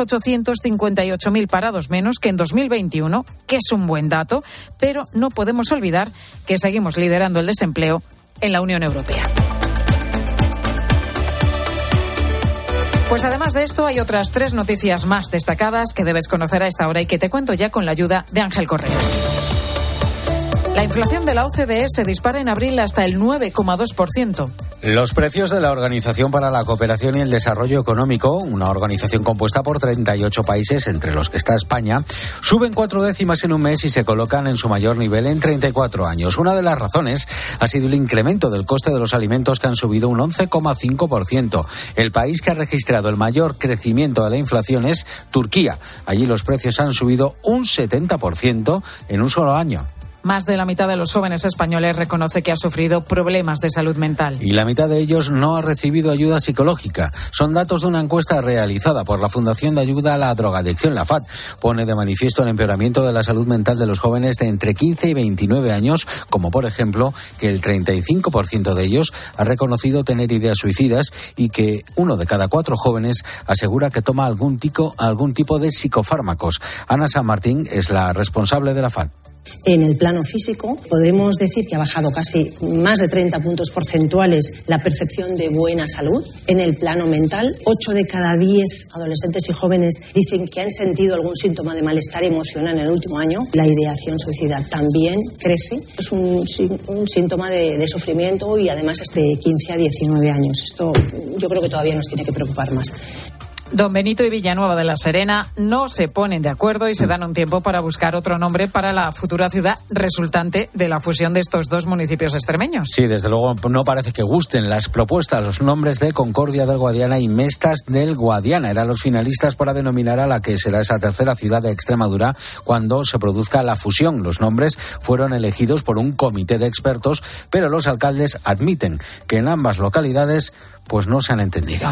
858.000 parados menos que en 2021, que es un buen dato, pero no podemos olvidar que seguimos liderando el desempleo en la Unión Europea. Pues además de esto hay otras 3 noticias más destacadas que debes conocer a esta hora y que te cuento ya con la ayuda de Ángel Correas. La inflación de la OCDE se dispara en abril hasta el 9,2%. Los precios de la Organización para la Cooperación y el Desarrollo Económico, una organización compuesta por 38 países, entre los que está España, suben 4 décimas en un mes y se colocan en su mayor nivel en 34 años. Una de las razones ha sido el incremento del coste de los alimentos, que han subido un 11,5%. El país que ha registrado el mayor crecimiento de la inflación es Turquía. Allí los precios han subido un 70% en un solo año. más de la mitad de los jóvenes españoles reconoce que ha sufrido problemas de salud mental. Y la mitad de ellos no ha recibido ayuda psicológica. Son datos de una encuesta realizada por la Fundación de Ayuda a la Drogadicción, la FAD. Pone de manifiesto el empeoramiento de la salud mental de los jóvenes de entre 15 y 29 años, como por ejemplo que el 35% de ellos ha reconocido tener ideas suicidas y que 1 de cada 4 jóvenes asegura que toma algún tipo de psicofármacos. Ana San Martín es la responsable de la FAD. En el plano físico podemos decir que ha bajado casi más de 30 puntos porcentuales la percepción de buena salud. En el plano mental, 8 de cada 10 adolescentes y jóvenes dicen que han sentido algún síntoma de malestar emocional en el último año. La ideación suicida también crece. Es un síntoma de sufrimiento y además es de 15 a 19 años. Esto yo creo que todavía nos tiene que preocupar más. Don Benito y Villanueva de la Serena no se ponen de acuerdo y se dan un tiempo para buscar otro nombre para la futura ciudad resultante de la fusión de estos dos municipios extremeños. Sí, desde luego no parece que gusten las propuestas. Los nombres de Concordia del Guadiana y Mestas del Guadiana eran los finalistas para denominar a la que será esa tercera ciudad de Extremadura cuando se produzca la fusión. Los nombres fueron elegidos por un comité de expertos, pero los alcaldes admiten que en ambas localidades pues no se han entendido.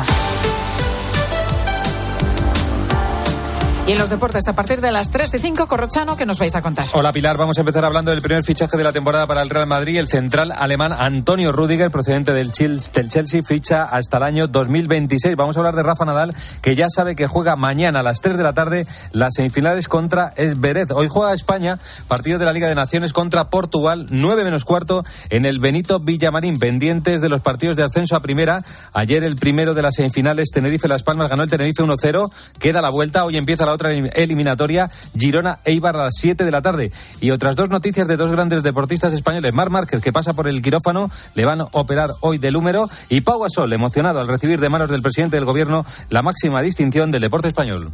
Y en los deportes, a partir de las 3:05, Corrochano, ¿qué nos vais a contar? Hola Pilar, vamos a empezar hablando del primer fichaje de la temporada para el Real Madrid. El central alemán Antonio Rüdiger, procedente del Chelsea, ficha hasta el año 2026. Vamos a hablar de Rafa Nadal, que ya sabe que juega mañana a las 3 de la tarde las semifinales contra Zverev. Hoy juega España, partido de la Liga de Naciones contra Portugal, 9 menos cuarto en el Benito Villamarín, pendientes de los partidos de ascenso a primera. Ayer el primero de las semifinales, Tenerife-Las Palmas, ganó el Tenerife 1-0, queda la vuelta, hoy empieza la otra eliminatoria, Girona-Eibar a las 7 de la tarde. Y otras dos noticias de dos grandes deportistas españoles. Marc Márquez, que pasa por el quirófano, le van a operar hoy del húmero, y Pau Gasol, emocionado al recibir de manos del presidente del gobierno la máxima distinción del deporte español.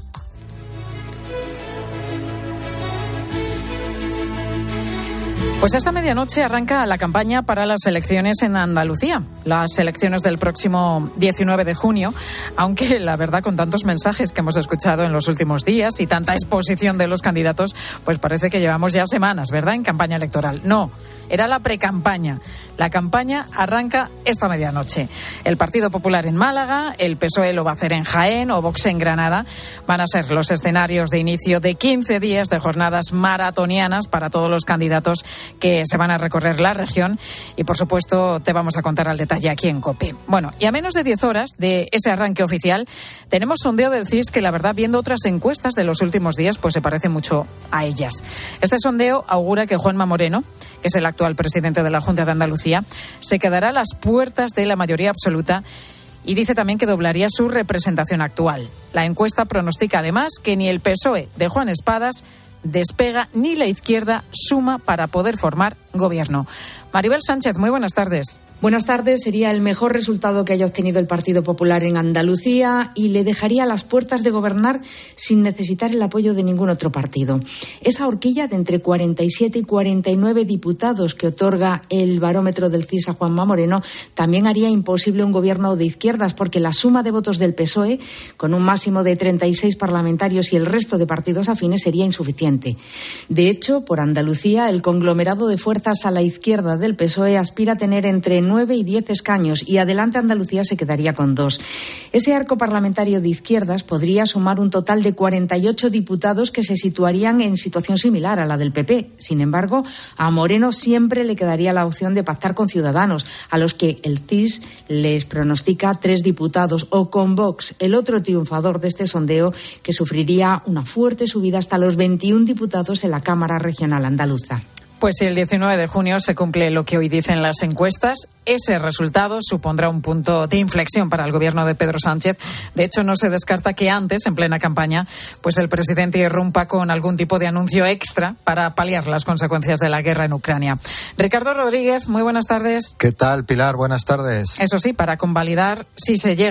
Pues esta medianoche arranca la campaña para las elecciones en Andalucía, las elecciones del próximo 19 de junio, aunque la verdad con tantos mensajes que hemos escuchado en los últimos días y tanta exposición de los candidatos, pues parece que llevamos ya semanas, ¿verdad?, en campaña electoral. No, era la precampaña. La campaña arranca esta medianoche. El Partido Popular en Málaga, el PSOE lo va a hacer en Jaén o Vox en Granada. Van a ser los escenarios de inicio de 15 días de jornadas maratonianas para todos los candidatos que se van a recorrer la región, y por supuesto te vamos a contar al detalle aquí en COPE. Bueno, y a menos de 10 horas de ese arranque oficial tenemos sondeo del CIS que la verdad, viendo otras encuestas de los últimos días, pues se parece mucho a ellas. Este sondeo augura que Juanma Moreno, que es el actual presidente de la Junta de Andalucía, se quedará a las puertas de la mayoría absoluta, y dice también que doblaría su representación actual. La encuesta pronostica además que ni el PSOE de Juan Espadas despega ni la izquierda suma para poder formar gobierno. Maribel Sánchez, muy buenas tardes. Buenas tardes. Sería el mejor resultado que haya obtenido el Partido Popular en Andalucía y le dejaría a las puertas de gobernar sin necesitar el apoyo de ningún otro partido. Esa horquilla de entre 47 y 49 diputados que otorga el barómetro del CIS a Juanma Moreno también haría imposible un gobierno de izquierdas, porque la suma de votos del PSOE, con un máximo de 36 parlamentarios y el resto de partidos afines, sería insuficiente. De hecho, por Andalucía, el conglomerado de fuerzas a la izquierda del PSOE aspira a tener entre 9 y 10 escaños, y Adelante Andalucía se quedaría con 2. Ese arco parlamentario de izquierdas podría sumar un total de 48 diputados que se situarían en situación similar a la del PP. Sin embargo, a Moreno siempre le quedaría la opción de pactar con Ciudadanos, a los que el CIS les pronostica 3 diputados, o con Vox, el otro triunfador de este sondeo, que sufriría una fuerte subida hasta los 21 diputados en la Cámara Regional Andaluza. Pues si el 19 de junio se cumple lo que hoy dicen las encuestas, ese resultado supondrá un punto de inflexión para el gobierno de Pedro Sánchez. De hecho, no se descarta que antes, en plena campaña, pues el presidente irrumpa con algún tipo de anuncio extra para paliar las consecuencias de la guerra en Ucrania. Ricardo Rodríguez, muy buenas tardes. ¿Qué tal, Pilar? Buenas tardes. Eso sí, para convalidar si se llega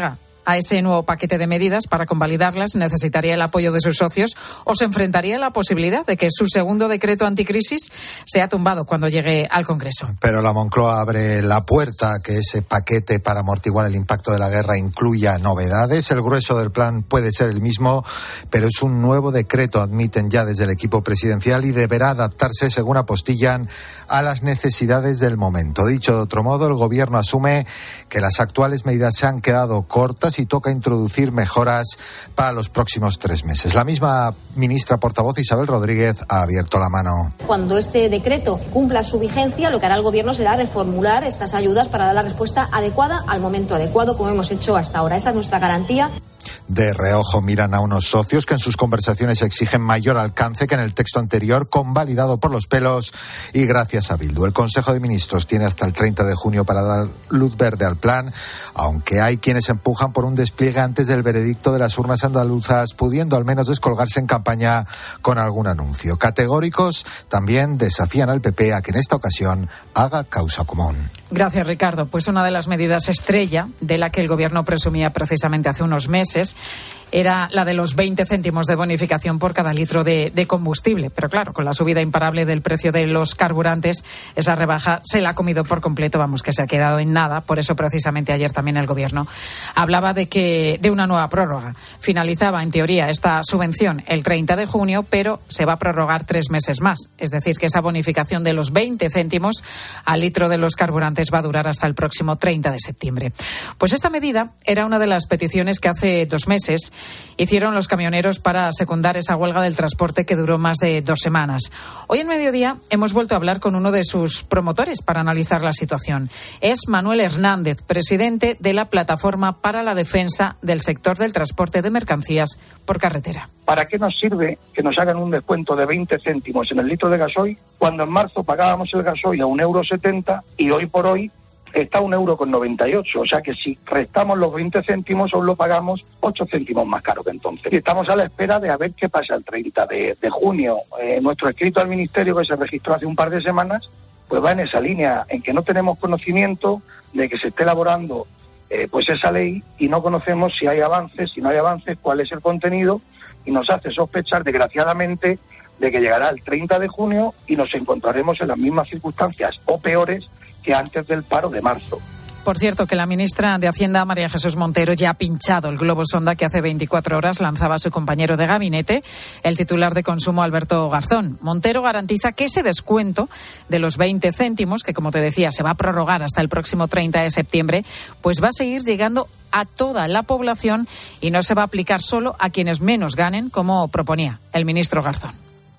a ese nuevo paquete de medidas. Para convalidarlas necesitaría el apoyo de sus socios o se enfrentaría a la posibilidad de que su segundo decreto anticrisis sea tumbado cuando llegue al Congreso. Pero la Moncloa abre la puerta a que ese paquete para amortiguar el impacto de la guerra incluya novedades. El grueso del plan puede ser el mismo, pero es un nuevo decreto, admiten ya desde el equipo presidencial, y deberá adaptarse, según apostillan, a las necesidades del momento. Dicho de otro modo, el Gobierno asume que las actuales medidas se han quedado cortas y toca introducir mejoras para los próximos 3 meses. La misma ministra portavoz, Isabel Rodríguez, ha abierto la mano. Cuando este decreto cumpla su vigencia, lo que hará el Gobierno será reformular estas ayudas para dar la respuesta adecuada al momento adecuado, como hemos hecho hasta ahora. Esa es nuestra garantía. De reojo miran a unos socios que en sus conversaciones exigen mayor alcance que en el texto anterior, convalidado por los pelos y gracias a Bildu. El Consejo de Ministros tiene hasta el 30 de junio para dar luz verde al plan, aunque hay quienes empujan por un despliegue antes del veredicto de las urnas andaluzas, pudiendo al menos descolgarse en campaña con algún anuncio. Categóricos también desafían al PP a que en esta ocasión haga causa común. Gracias, Ricardo. Pues una de las medidas estrella de la que el Gobierno presumía precisamente hace unos meses era la de los 20 céntimos de bonificación por cada litro de combustible. Pero claro, con la subida imparable del precio de los carburantes, esa rebaja se la ha comido por completo, vamos, que se ha quedado en nada. Por eso, precisamente, ayer también el Gobierno hablaba de una nueva prórroga. Finalizaba, en teoría, esta subvención el 30 de junio, pero se va a prorrogar 3 meses más. Es decir, que esa bonificación de los 20 céntimos al litro de los carburantes va a durar hasta el próximo 30 de septiembre. Pues esta medida era una de las peticiones que hace 2 meses hicieron los camioneros para secundar esa huelga del transporte que duró más de 2 semanas. Hoy en Mediodía hemos vuelto a hablar con uno de sus promotores para analizar la situación. Es Manuel Hernández, presidente de la Plataforma para la Defensa del Sector del Transporte de Mercancías por Carretera. ¿Para qué nos sirve que nos hagan un descuento de 20 céntimos en el litro de gasoil cuando en marzo pagábamos el gasoil a 1,70 € y hoy por hoy está a 1,98 €? O sea que si restamos los 20 céntimos, aún lo pagamos 8 céntimos más caro que entonces. Y estamos a la espera de a ver qué pasa el 30 de junio. Nuestro escrito al Ministerio, que se registró hace un par de semanas, pues va en esa línea, en que no tenemos conocimiento de que se esté elaborando pues esa ley y no conocemos si hay avances, si no hay avances, cuál es el contenido, y nos hace sospechar, desgraciadamente, de que llegará el 30 de junio y nos encontraremos en las mismas circunstancias o peores que antes del paro de marzo. Por cierto, que la ministra de Hacienda, María Jesús Montero, ya ha pinchado el globo sonda que hace 24 horas lanzaba su compañero de gabinete, el titular de Consumo, Alberto Garzón. Montero garantiza que ese descuento de los 20 céntimos, que como te decía se va a prorrogar hasta el próximo 30 de septiembre, pues va a seguir llegando a toda la población y no se va a aplicar solo a quienes menos ganen, como proponía el ministro Garzón.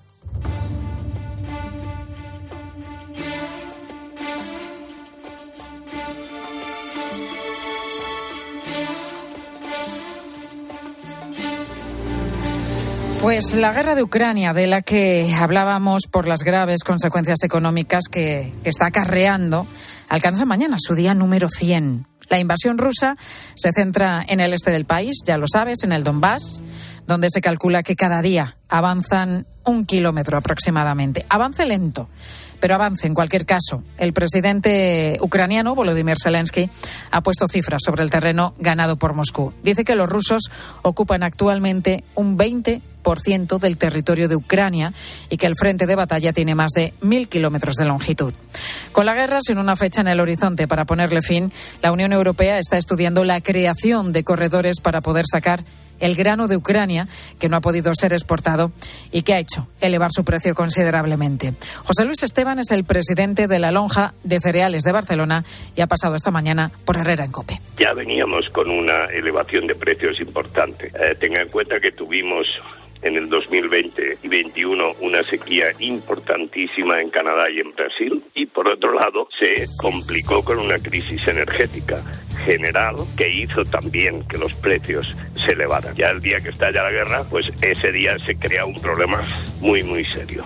Pues la guerra de Ucrania, de la que hablábamos por las graves consecuencias económicas que está acarreando, alcanza mañana su día número 100. La invasión rusa se centra en el este del país, ya lo sabes, en el Donbass, donde se calcula que cada día avanzan 1 kilómetro aproximadamente. Avance lento, pero avance en cualquier caso. El presidente ucraniano, Volodymyr Zelensky, ha puesto cifras sobre el terreno ganado por Moscú. Dice que los rusos ocupan actualmente un 20% del territorio de Ucrania y que el frente de batalla tiene más de 1.000 kilómetros de longitud. Con la guerra sin una fecha en el horizonte para ponerle fin, la Unión Europea está estudiando la creación de corredores para poder sacar el grano de Ucrania, que no ha podido ser exportado y que ha hecho elevar su precio considerablemente. José Luis Esteban es el presidente de la Lonja de Cereales de Barcelona y ha pasado esta mañana por Herrera en COPE. Ya veníamos con una elevación de precios importante. Tenga en cuenta que tuvimos en el 2020 y 2021 una sequía importantísima en Canadá y en Brasil, y por otro lado se complicó con una crisis energética general que hizo también que los precios se elevaran. Ya el día que estalla la guerra, pues ese día se crea un problema muy muy serio.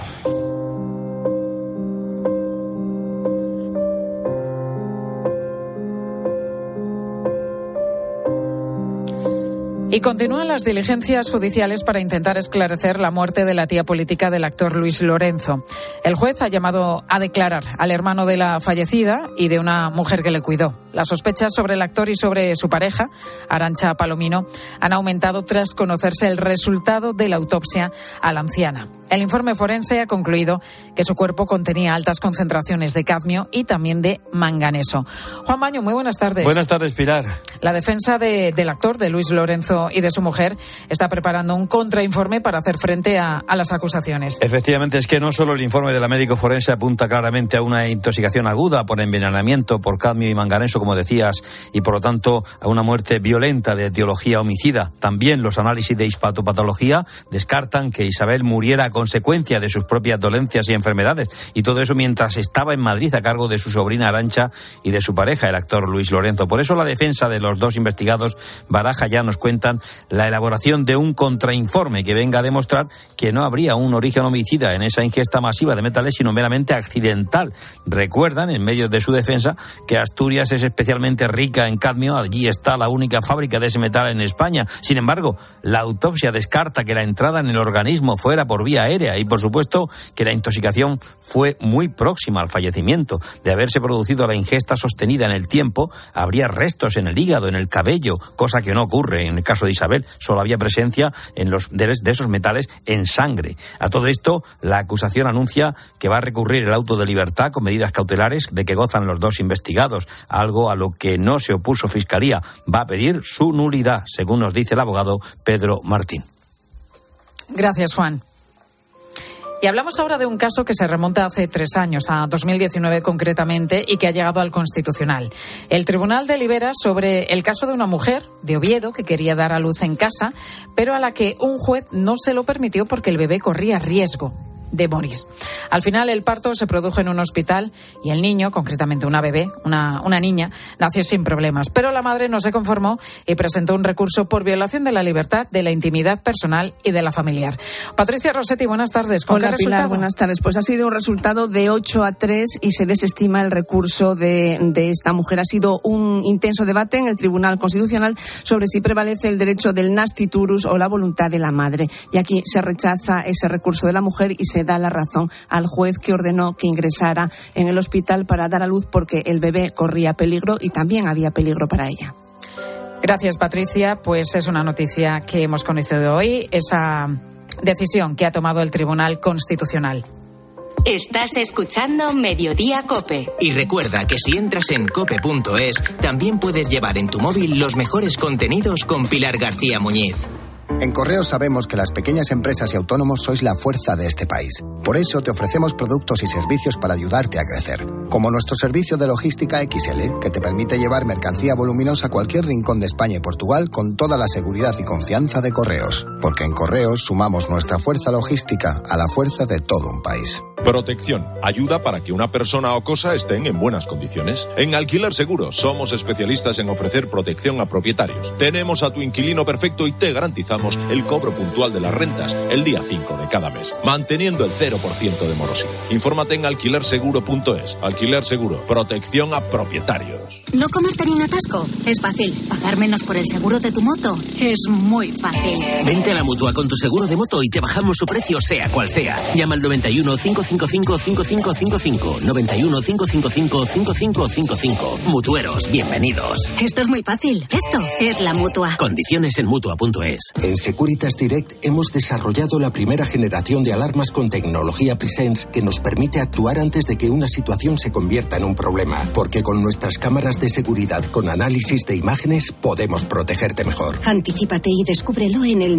Y continúan las diligencias judiciales para intentar esclarecer la muerte de la tía política del actor Luis Lorenzo. El juez ha llamado a declarar al hermano de la fallecida y de una mujer que le cuidó. Las sospechas sobre el actor y sobre su pareja, Arantxa Palomino, han aumentado tras conocerse el resultado de la autopsia a la anciana. El informe forense ha concluido que su cuerpo contenía altas concentraciones de cadmio y también de manganeso. Juan Baño, muy buenas tardes. Buenas tardes, Pilar. La defensa del actor, de Luis Lorenzo, y de su mujer está preparando un contrainforme para hacer frente a las acusaciones. Efectivamente, es que no solo el informe de la médico forense apunta claramente a una intoxicación aguda por envenenamiento por cadmio y manganeso, como decías, y por lo tanto a una muerte violenta de etiología homicida. También los análisis de histopatología descartan que Isabel muriera a consecuencia de sus propias dolencias y enfermedades, y todo eso mientras estaba en Madrid a cargo de su sobrina Arantxa y de su pareja, el actor Luis Lorenzo. Por eso la defensa de los dos investigados baraja, ya nos cuentan, la elaboración de un contrainforme que venga a demostrar que no habría un origen homicida en esa ingesta masiva de metales, sino meramente accidental. Recuerdan, en medio de su defensa, que Asturias es especialmente rica en cadmio. Allí está la única fábrica de ese metal en España. Sin embargo, la autopsia descarta que la entrada en el organismo fuera por vía aérea y, por supuesto, que la intoxicación fue muy próxima al fallecimiento. De haberse producido la ingesta sostenida en el tiempo, habría restos en el hígado, en el cabello, cosa que no ocurre en el caso de Isabel. Solo había presencia de esos metales en sangre. A todo esto, la acusación anuncia que va a recurrir el auto de libertad con medidas cautelares de que gozan los dos investigados, algo a lo que no se opuso Fiscalía. Va a pedir su nulidad, según nos dice el abogado Pedro Martín. Gracias, Juan. Y hablamos ahora de un caso que se remonta hace 3 años, a 2019 concretamente, y que ha llegado al Constitucional. El tribunal delibera sobre el caso de una mujer de Oviedo que quería dar a luz en casa, pero a la que un juez no se lo permitió porque el bebé corría riesgo de morir. Al final el parto se produjo en un hospital y el niño, concretamente una bebé, una niña, nació sin problemas. Pero la madre no se conformó y presentó un recurso por violación de la libertad, de la intimidad personal y de la familiar. Patricia Rossetti, buenas tardes. ¿Con Hola, qué Pilar, resultado? buenas tardes. Pues ha sido un resultado de 8-3 y se desestima el recurso de esta mujer. Ha sido un intenso debate en el Tribunal Constitucional sobre si prevalece el derecho del nasciturus o la voluntad de la madre. Y aquí se rechaza ese recurso de la mujer y se da la razón al juez que ordenó que ingresara en el hospital para dar a luz porque el bebé corría peligro y también había peligro para ella. Gracias, Patricia. Pues es una noticia que hemos conocido hoy, esa decisión que ha tomado el Tribunal Constitucional. Estás escuchando Mediodía COPE. Y recuerda que si entras en cope.es, también puedes llevar en tu móvil los mejores contenidos con Pilar García Muñiz. En Correos sabemos que las pequeñas empresas y autónomos sois la fuerza de este país. Por eso te ofrecemos productos y servicios para ayudarte a crecer. Como nuestro servicio de logística XL, que te permite llevar mercancía voluminosa a cualquier rincón de España y Portugal con toda la seguridad y confianza de Correos. Porque en Correos sumamos nuestra fuerza logística a la fuerza de todo un país. Protección. Ayuda para que una persona o cosa estén en buenas condiciones. En Alquiler Seguro somos especialistas en ofrecer protección a propietarios. Tenemos a tu inquilino perfecto y te garantizamos el cobro puntual de las rentas el día 5 de cada mes, manteniendo el 0% de morosidad. Infórmate en alquilerseguro.es. Alquiler Seguro. Protección a propietarios. ¿No comerte ni un atasco? Es fácil. ¿Pagar menos por el seguro de tu moto? Es muy fácil. Vente a la Mutua con tu seguro de moto y te bajamos su precio sea cual sea. Llama al 91 555 5555. 91 555 5555. Mutueros, bienvenidos. Esto es muy fácil. Esto es la Mutua. Condiciones en Mutua.es. En Securitas Direct hemos desarrollado la primera generación de alarmas con tecnología Presence que nos permite actuar antes de que una situación se convierta en un problema. Porque con nuestras cámaras de seguridad con análisis de imágenes podemos protegerte mejor. Anticípate y descúbrelo en el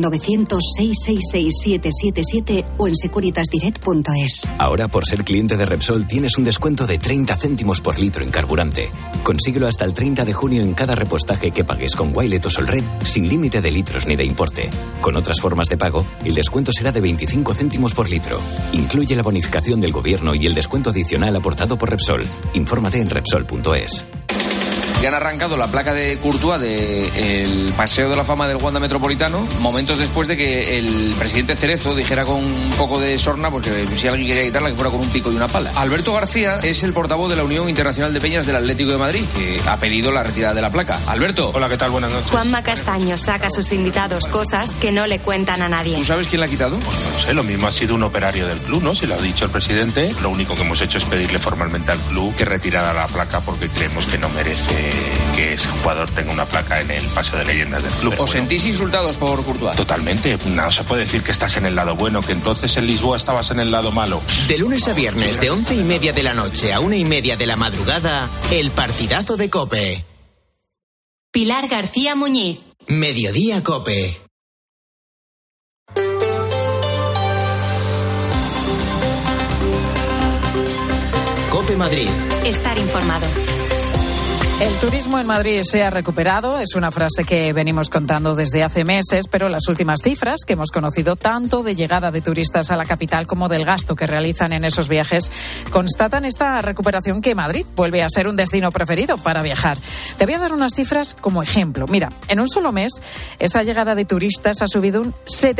900-666-777 o en securitasdirect.es. Ahora, por ser cliente de Repsol, tienes un descuento de 30 céntimos por litro en carburante. Consíguelo hasta el 30 de junio en cada repostaje que pagues con Wilet o Solred, sin límite de litros ni de importe. Con otras formas de pago, el descuento será de 25 céntimos por litro. Incluye la bonificación del gobierno y el descuento adicional aportado por Repsol. Infórmate en Repsol.es. y han arrancado la placa de Courtois del Paseo de la Fama del Wanda Metropolitano, momentos después de que el presidente Cerezo dijera con un poco de sorna, porque si alguien quería quitarla, que fuera con un pico y una pala. Alberto García es el portavoz de la Unión Internacional de Peñas del Atlético de Madrid, que ha pedido la retirada de la placa. Alberto. Hola, ¿qué tal? Buenas noches. Juanma Castaño saca a sus invitados cosas que no le cuentan a nadie. ¿Tú sabes quién la ha quitado? Pues no sé, lo mismo ha sido un operario del club, ¿no? Si lo ha dicho el presidente, lo único que hemos hecho es pedirle formalmente al club que retirara la placa porque creemos que no merece que ese jugador tenga una placa en el paseo de leyendas del club. ¿Os sentís insultados por Courtois? Totalmente. No se puede decir que estás en el lado bueno, que entonces en Lisboa estabas en el lado malo. De lunes a viernes, de 11:30 de la noche a 1:30 de la madrugada, el partidazo de COPE. Pilar García Muñiz. Mediodía COPE. COPE Madrid. Estar informado. El turismo en Madrid se ha recuperado, es una frase que venimos contando desde hace meses, pero las últimas cifras que hemos conocido tanto de llegada de turistas a la capital como del gasto que realizan en esos viajes constatan esta recuperación, que Madrid vuelve a ser un destino preferido para viajar. Te voy a dar unas cifras como ejemplo. Mira, en un solo mes esa llegada de turistas ha subido un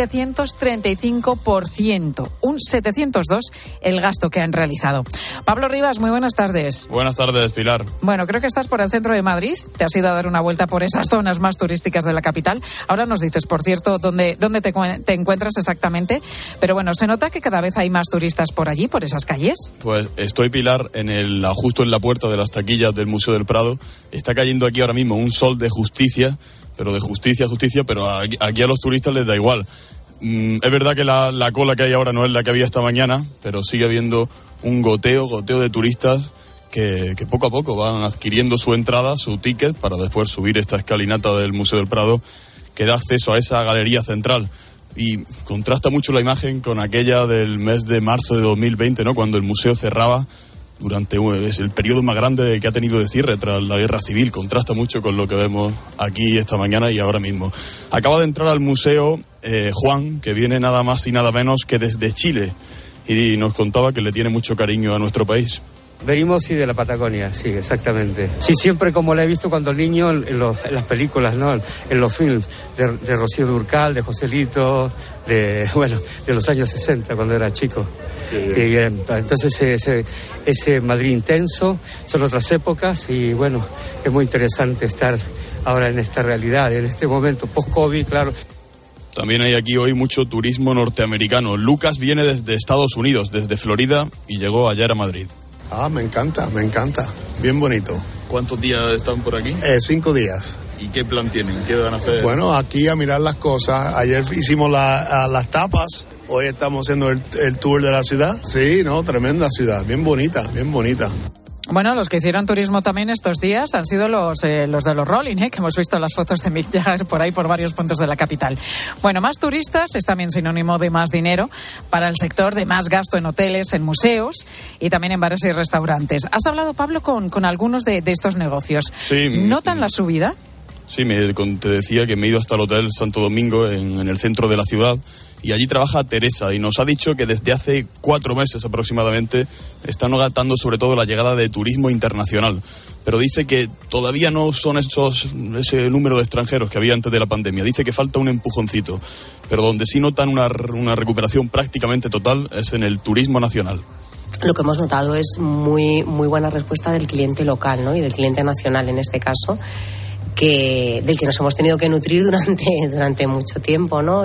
735%, un 702 el gasto que han realizado. Pablo Rivas, muy buenas tardes. Buenas tardes, Pilar. Bueno, creo que estás por el centro de Madrid, te has ido a dar una vuelta por esas zonas más turísticas de la capital. Ahora nos dices, por cierto, dónde te encuentras exactamente, pero bueno, ¿se nota que cada vez hay más turistas por allí, por esas calles? Pues estoy, Pilar, justo en la puerta de las taquillas del Museo del Prado. Está cayendo aquí ahora mismo un sol de justicia, pero aquí a los turistas les da igual. Es verdad que la cola que hay ahora no es la que había esta mañana, pero sigue habiendo un goteo de turistas que poco a poco van adquiriendo su entrada, su ticket, para después subir esta escalinata del Museo del Prado que da acceso a esa galería central. Y contrasta mucho la imagen con aquella del mes de marzo de 2020, ¿no? Cuando el museo cerraba es el periodo más grande que ha tenido de cierre tras la guerra civil. Contrasta mucho con lo que vemos aquí esta mañana y ahora mismo. Acaba de entrar al museo Juan, que viene nada más y nada menos que desde Chile, y nos contaba que le tiene mucho cariño a nuestro país. Venimos, sí, de la Patagonia, sí, exactamente. Sí, siempre como la he visto cuando niño en las películas, ¿no? En los films de Rocío Dúrcal, de Joselito, de los años 60, cuando era chico. Y entonces ese Madrid intenso, son otras épocas y bueno, es muy interesante estar ahora en esta realidad, en este momento post-COVID, claro. También hay aquí hoy mucho turismo norteamericano. Lucas viene desde Estados Unidos, desde Florida, y llegó ayer a Madrid. Me encanta. Bien bonito. ¿Cuántos días están por aquí? 5 días. ¿Y qué plan tienen? ¿Qué van a hacer? Bueno, aquí a mirar las cosas. Ayer hicimos las tapas. Hoy estamos haciendo el tour de la ciudad. Sí, tremenda ciudad. Bien bonita. Bueno, los que hicieron turismo también estos días han sido los de los Rolling, que hemos visto las fotos de Mick Jagger por ahí, por varios puntos de la capital. Bueno, más turistas es también sinónimo de más dinero para el sector, de más gasto en hoteles, en museos y también en bares y restaurantes. ¿Has hablado, Pablo, con algunos de estos negocios? Sí. ¿Notan la subida? Sí, te decía que me he ido hasta el Hotel Santo Domingo en el centro de la ciudad, y allí trabaja Teresa y nos ha dicho que desde hace 4 meses aproximadamente están notando sobre todo la llegada de turismo internacional, pero dice que todavía no son ese número de extranjeros que había antes de la pandemia. Dice que falta un empujoncito, pero donde sí notan una recuperación prácticamente total es en el turismo nacional. Lo que hemos notado es muy, muy buena respuesta del cliente local, ¿no? Y del cliente nacional en este caso, del que nos hemos tenido que nutrir durante mucho tiempo, ¿no?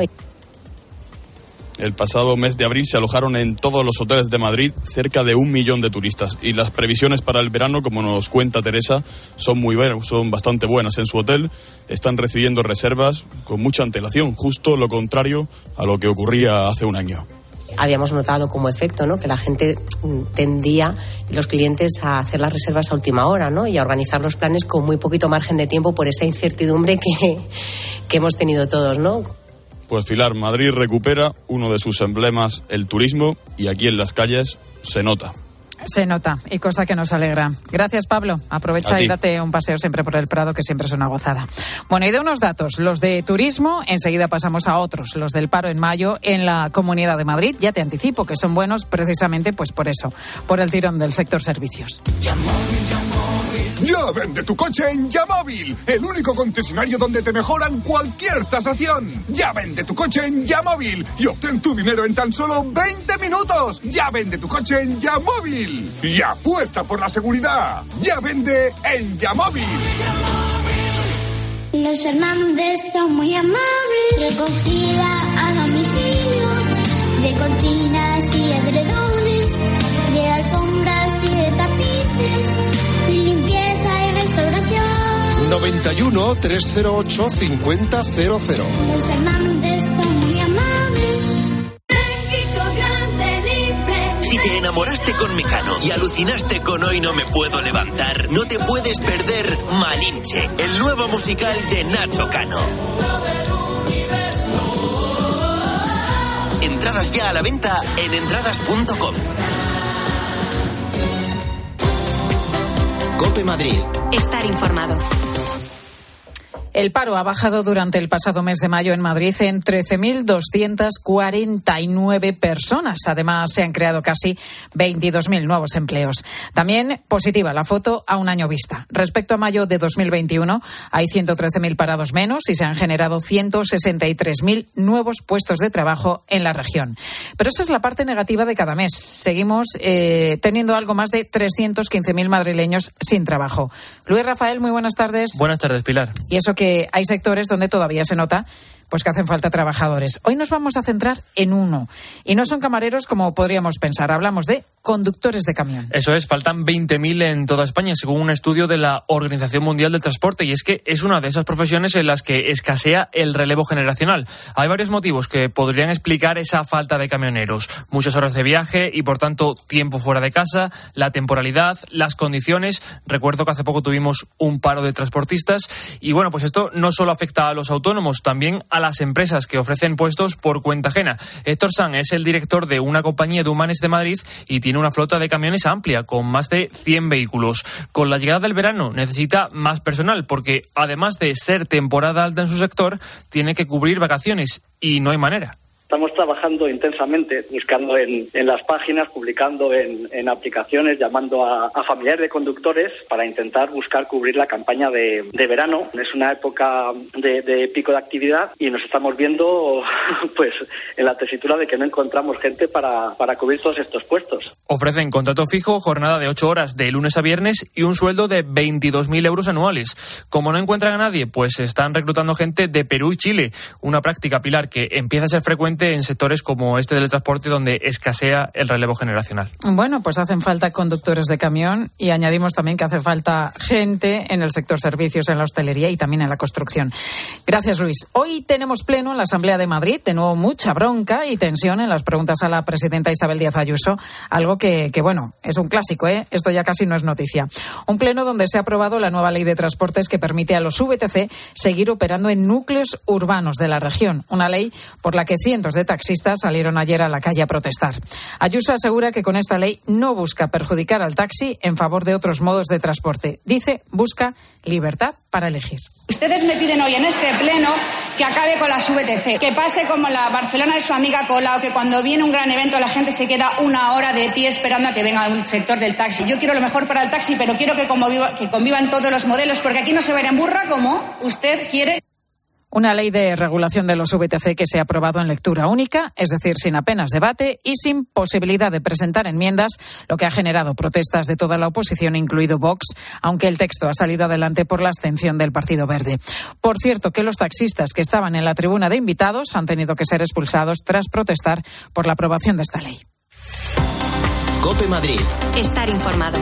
El pasado mes de abril se alojaron en todos los hoteles de Madrid cerca de 1 millón de turistas, y las previsiones para el verano, como nos cuenta Teresa, son bastante buenas. En su hotel están recibiendo reservas con mucha antelación, justo lo contrario a lo que ocurría hace un año. Habíamos notado como efecto, ¿no?, que la gente tendía, los clientes, a hacer las reservas a última hora, ¿no?, y a organizar los planes con muy poquito margen de tiempo por esa incertidumbre que hemos tenido todos, ¿no? Pues Pilar, Madrid recupera uno de sus emblemas, el turismo, y aquí en las calles se nota. Se nota, y cosa que nos alegra. Gracias, Pablo. Aprovecha y date un paseo siempre por el Prado, que siempre es una gozada. Bueno, y de unos datos, los de turismo, enseguida pasamos a otros, los del paro en mayo en la Comunidad de Madrid. Ya te anticipo que son buenos precisamente pues por eso, por el tirón del sector servicios. Ya vende tu coche en Yamóvil, el único concesionario donde te mejoran cualquier tasación. Ya vende tu coche en Yamóvil y obtén tu dinero en tan solo 20 minutos. Ya vende tu coche en Yamóvil y apuesta por la seguridad. Ya vende en Yamóvil. Los Fernández son muy amables. Recogida a domicilio de cortinas y edredones, de alfombras y de tapices, limpieza y restauración. 91 308 5000. Los Fernández son muy amables. México Grande Libre. Si te enamoraste con Mecano y alucinaste con Hoy no me puedo levantar, no te puedes perder Malinche, el nuevo musical de Nacho Cano. Entradas ya a la venta en entradas.com. COPE Madrid. Estar informado. El paro ha bajado durante el pasado mes de mayo en Madrid en 13.249 personas. Además, se han creado casi 22.000 nuevos empleos. También positiva la foto a un año vista. Respecto a mayo de 2021, hay 113.000 parados menos y se han generado 163.000 nuevos puestos de trabajo en la región. Pero esa es la parte negativa de cada mes. Seguimos teniendo algo más de 315.000 madrileños sin trabajo. Luis Rafael, muy buenas tardes. Buenas tardes, Pilar. Y eso que hay sectores donde todavía se nota pues que hacen falta trabajadores. Hoy nos vamos a centrar en uno. Y no son camareros como podríamos pensar. Hablamos de conductores de camión. Eso es, faltan 20.000 en toda España, según un estudio de la Organización Mundial del Transporte. Y es que es una de esas profesiones en las que escasea el relevo generacional. Hay varios motivos que podrían explicar esa falta de camioneros. Muchas horas de viaje y, por tanto, tiempo fuera de casa, la temporalidad, las condiciones. Recuerdo que hace poco tuvimos un paro de transportistas. Y bueno, pues esto no solo afecta a los autónomos, también a las empresas que ofrecen puestos por cuenta ajena. Héctor San es el director de una compañía de Humanes de Madrid y tiene una flota de camiones amplia, con más de 100 vehículos. Con la llegada del verano necesita más personal, porque además de ser temporada alta en su sector, tiene que cubrir vacaciones y no hay manera. Estamos trabajando intensamente, buscando en las páginas, publicando en aplicaciones, llamando a familiares de conductores para intentar buscar cubrir la campaña de verano. Es una época de pico de actividad y nos estamos viendo pues en la tesitura de que no encontramos gente para cubrir todos estos puestos. Ofrecen contrato fijo, jornada de 8 horas de lunes a viernes y un sueldo de 22.000 euros anuales. Como no encuentran a nadie, pues están reclutando gente de Perú y Chile. Una práctica, Pilar, que empieza a ser frecuente en sectores como este del transporte, donde escasea el relevo generacional. Bueno, pues hacen falta conductores de camión y añadimos también que hace falta gente en el sector servicios, en la hostelería y también en la construcción. Gracias, Luis. Hoy tenemos pleno en la Asamblea de Madrid, de nuevo mucha bronca y tensión en las preguntas a la presidenta Isabel Díaz Ayuso, algo que bueno, es un clásico, ¿eh? Esto ya casi no es noticia. Un pleno donde se ha aprobado la nueva ley de transportes que permite a los VTC seguir operando en núcleos urbanos de la región, una ley por la que cientos de taxistas salieron ayer a la calle a protestar. Ayuso asegura que con esta ley no busca perjudicar al taxi en favor de otros modos de transporte. Dice, busca libertad para elegir. Ustedes me piden hoy en este pleno que acabe con las VTC, que pase como la Barcelona de su amiga Colau, que cuando viene un gran evento la gente se queda una hora de pie esperando a que venga el sector del taxi. Yo quiero lo mejor para el taxi, pero quiero que convivan todos los modelos, porque aquí no se va a ir en burra como usted quiere. Una ley de regulación de los VTC que se ha aprobado en lectura única, es decir, sin apenas debate y sin posibilidad de presentar enmiendas, lo que ha generado protestas de toda la oposición, incluido Vox, aunque el texto ha salido adelante por la abstención del Partido Verde. Por cierto, que los taxistas que estaban en la tribuna de invitados han tenido que ser expulsados tras protestar por la aprobación de esta ley. COPE Madrid. Estar informado.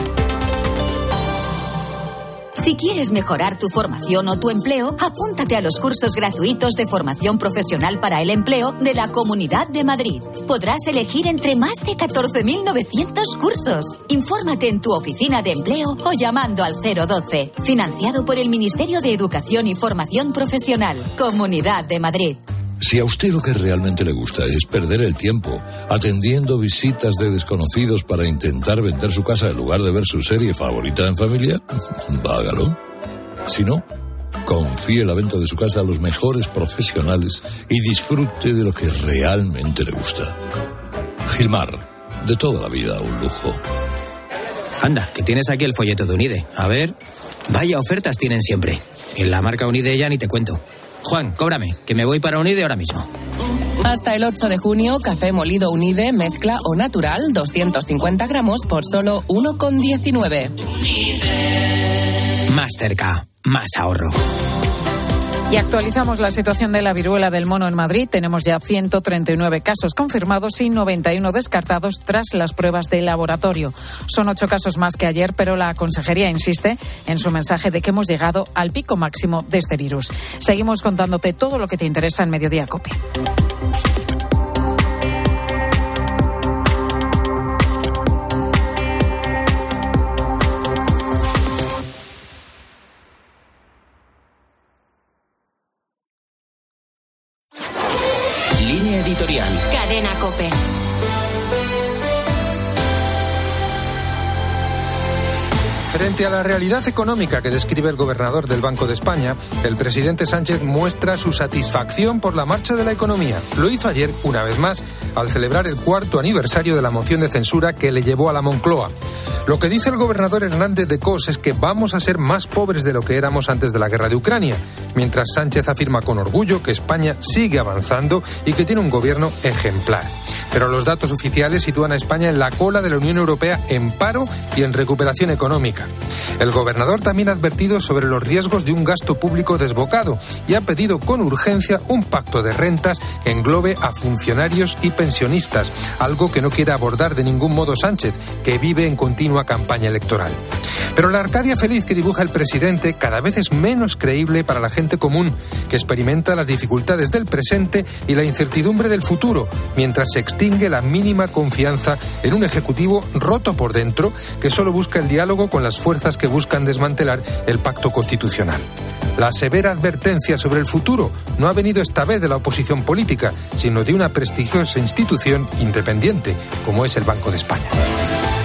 Si quieres mejorar tu formación o tu empleo, apúntate a los cursos gratuitos de formación profesional para el empleo de la Comunidad de Madrid. Podrás elegir entre más de 14.900 cursos. Infórmate en tu oficina de empleo o llamando al 012. Financiado por el Ministerio de Educación y Formación Profesional. Comunidad de Madrid. Si a usted lo que realmente le gusta es perder el tiempo atendiendo visitas de desconocidos para intentar vender su casa en lugar de ver su serie favorita en familia, hágalo. Si no, confíe la venta de su casa a los mejores profesionales y disfrute de lo que realmente le gusta. Gilmar, de toda la vida un lujo. Anda, que tienes aquí el folleto de Unide. A ver. Vaya ofertas tienen siempre. En la marca Unide ya ni te cuento. Juan, cóbrame, que me voy para Unide ahora mismo. Hasta el 8 de junio, café molido Unide, mezcla o natural, 250 gramos por solo 1,19. Más cerca, más ahorro. Y actualizamos la situación de la viruela del mono en Madrid. Tenemos ya 139 casos confirmados y 91 descartados tras las pruebas de laboratorio. Son 8 casos más que ayer, pero la consejería insiste en su mensaje de que hemos llegado al pico máximo de este virus. Seguimos contándote todo lo que te interesa en Mediodía COPE. Editorial. Cadena COPE. Frente a la realidad económica que describe el gobernador del Banco de España, el presidente Sánchez muestra su satisfacción por la marcha de la economía. Lo hizo ayer, una vez más, al celebrar el 4º aniversario de la moción de censura que le llevó a la Moncloa. Lo que dice el gobernador Hernández de Cos es que vamos a ser más pobres de lo que éramos antes de la guerra de Ucrania, mientras Sánchez afirma con orgullo que España sigue avanzando y que tiene un gobierno ejemplar. Pero los datos oficiales sitúan a España en la cola de la Unión Europea en paro y en recuperación económica. El gobernador también ha advertido sobre los riesgos de un gasto público desbocado y ha pedido con urgencia un pacto de rentas que englobe a funcionarios y pensionistas, algo que no quiere abordar de ningún modo Sánchez, que vive en continua campaña electoral. Pero la Arcadia feliz que dibuja el presidente cada vez es menos creíble para la gente común, que experimenta las dificultades del presente y la incertidumbre del futuro, mientras se extingue la mínima confianza en un ejecutivo roto por dentro que solo busca el diálogo con las fuerzas que buscan desmantelar el pacto constitucional. La severa advertencia sobre el futuro no ha venido esta vez de la oposición política, sino de una prestigiosa institución independiente, como es el Banco de España.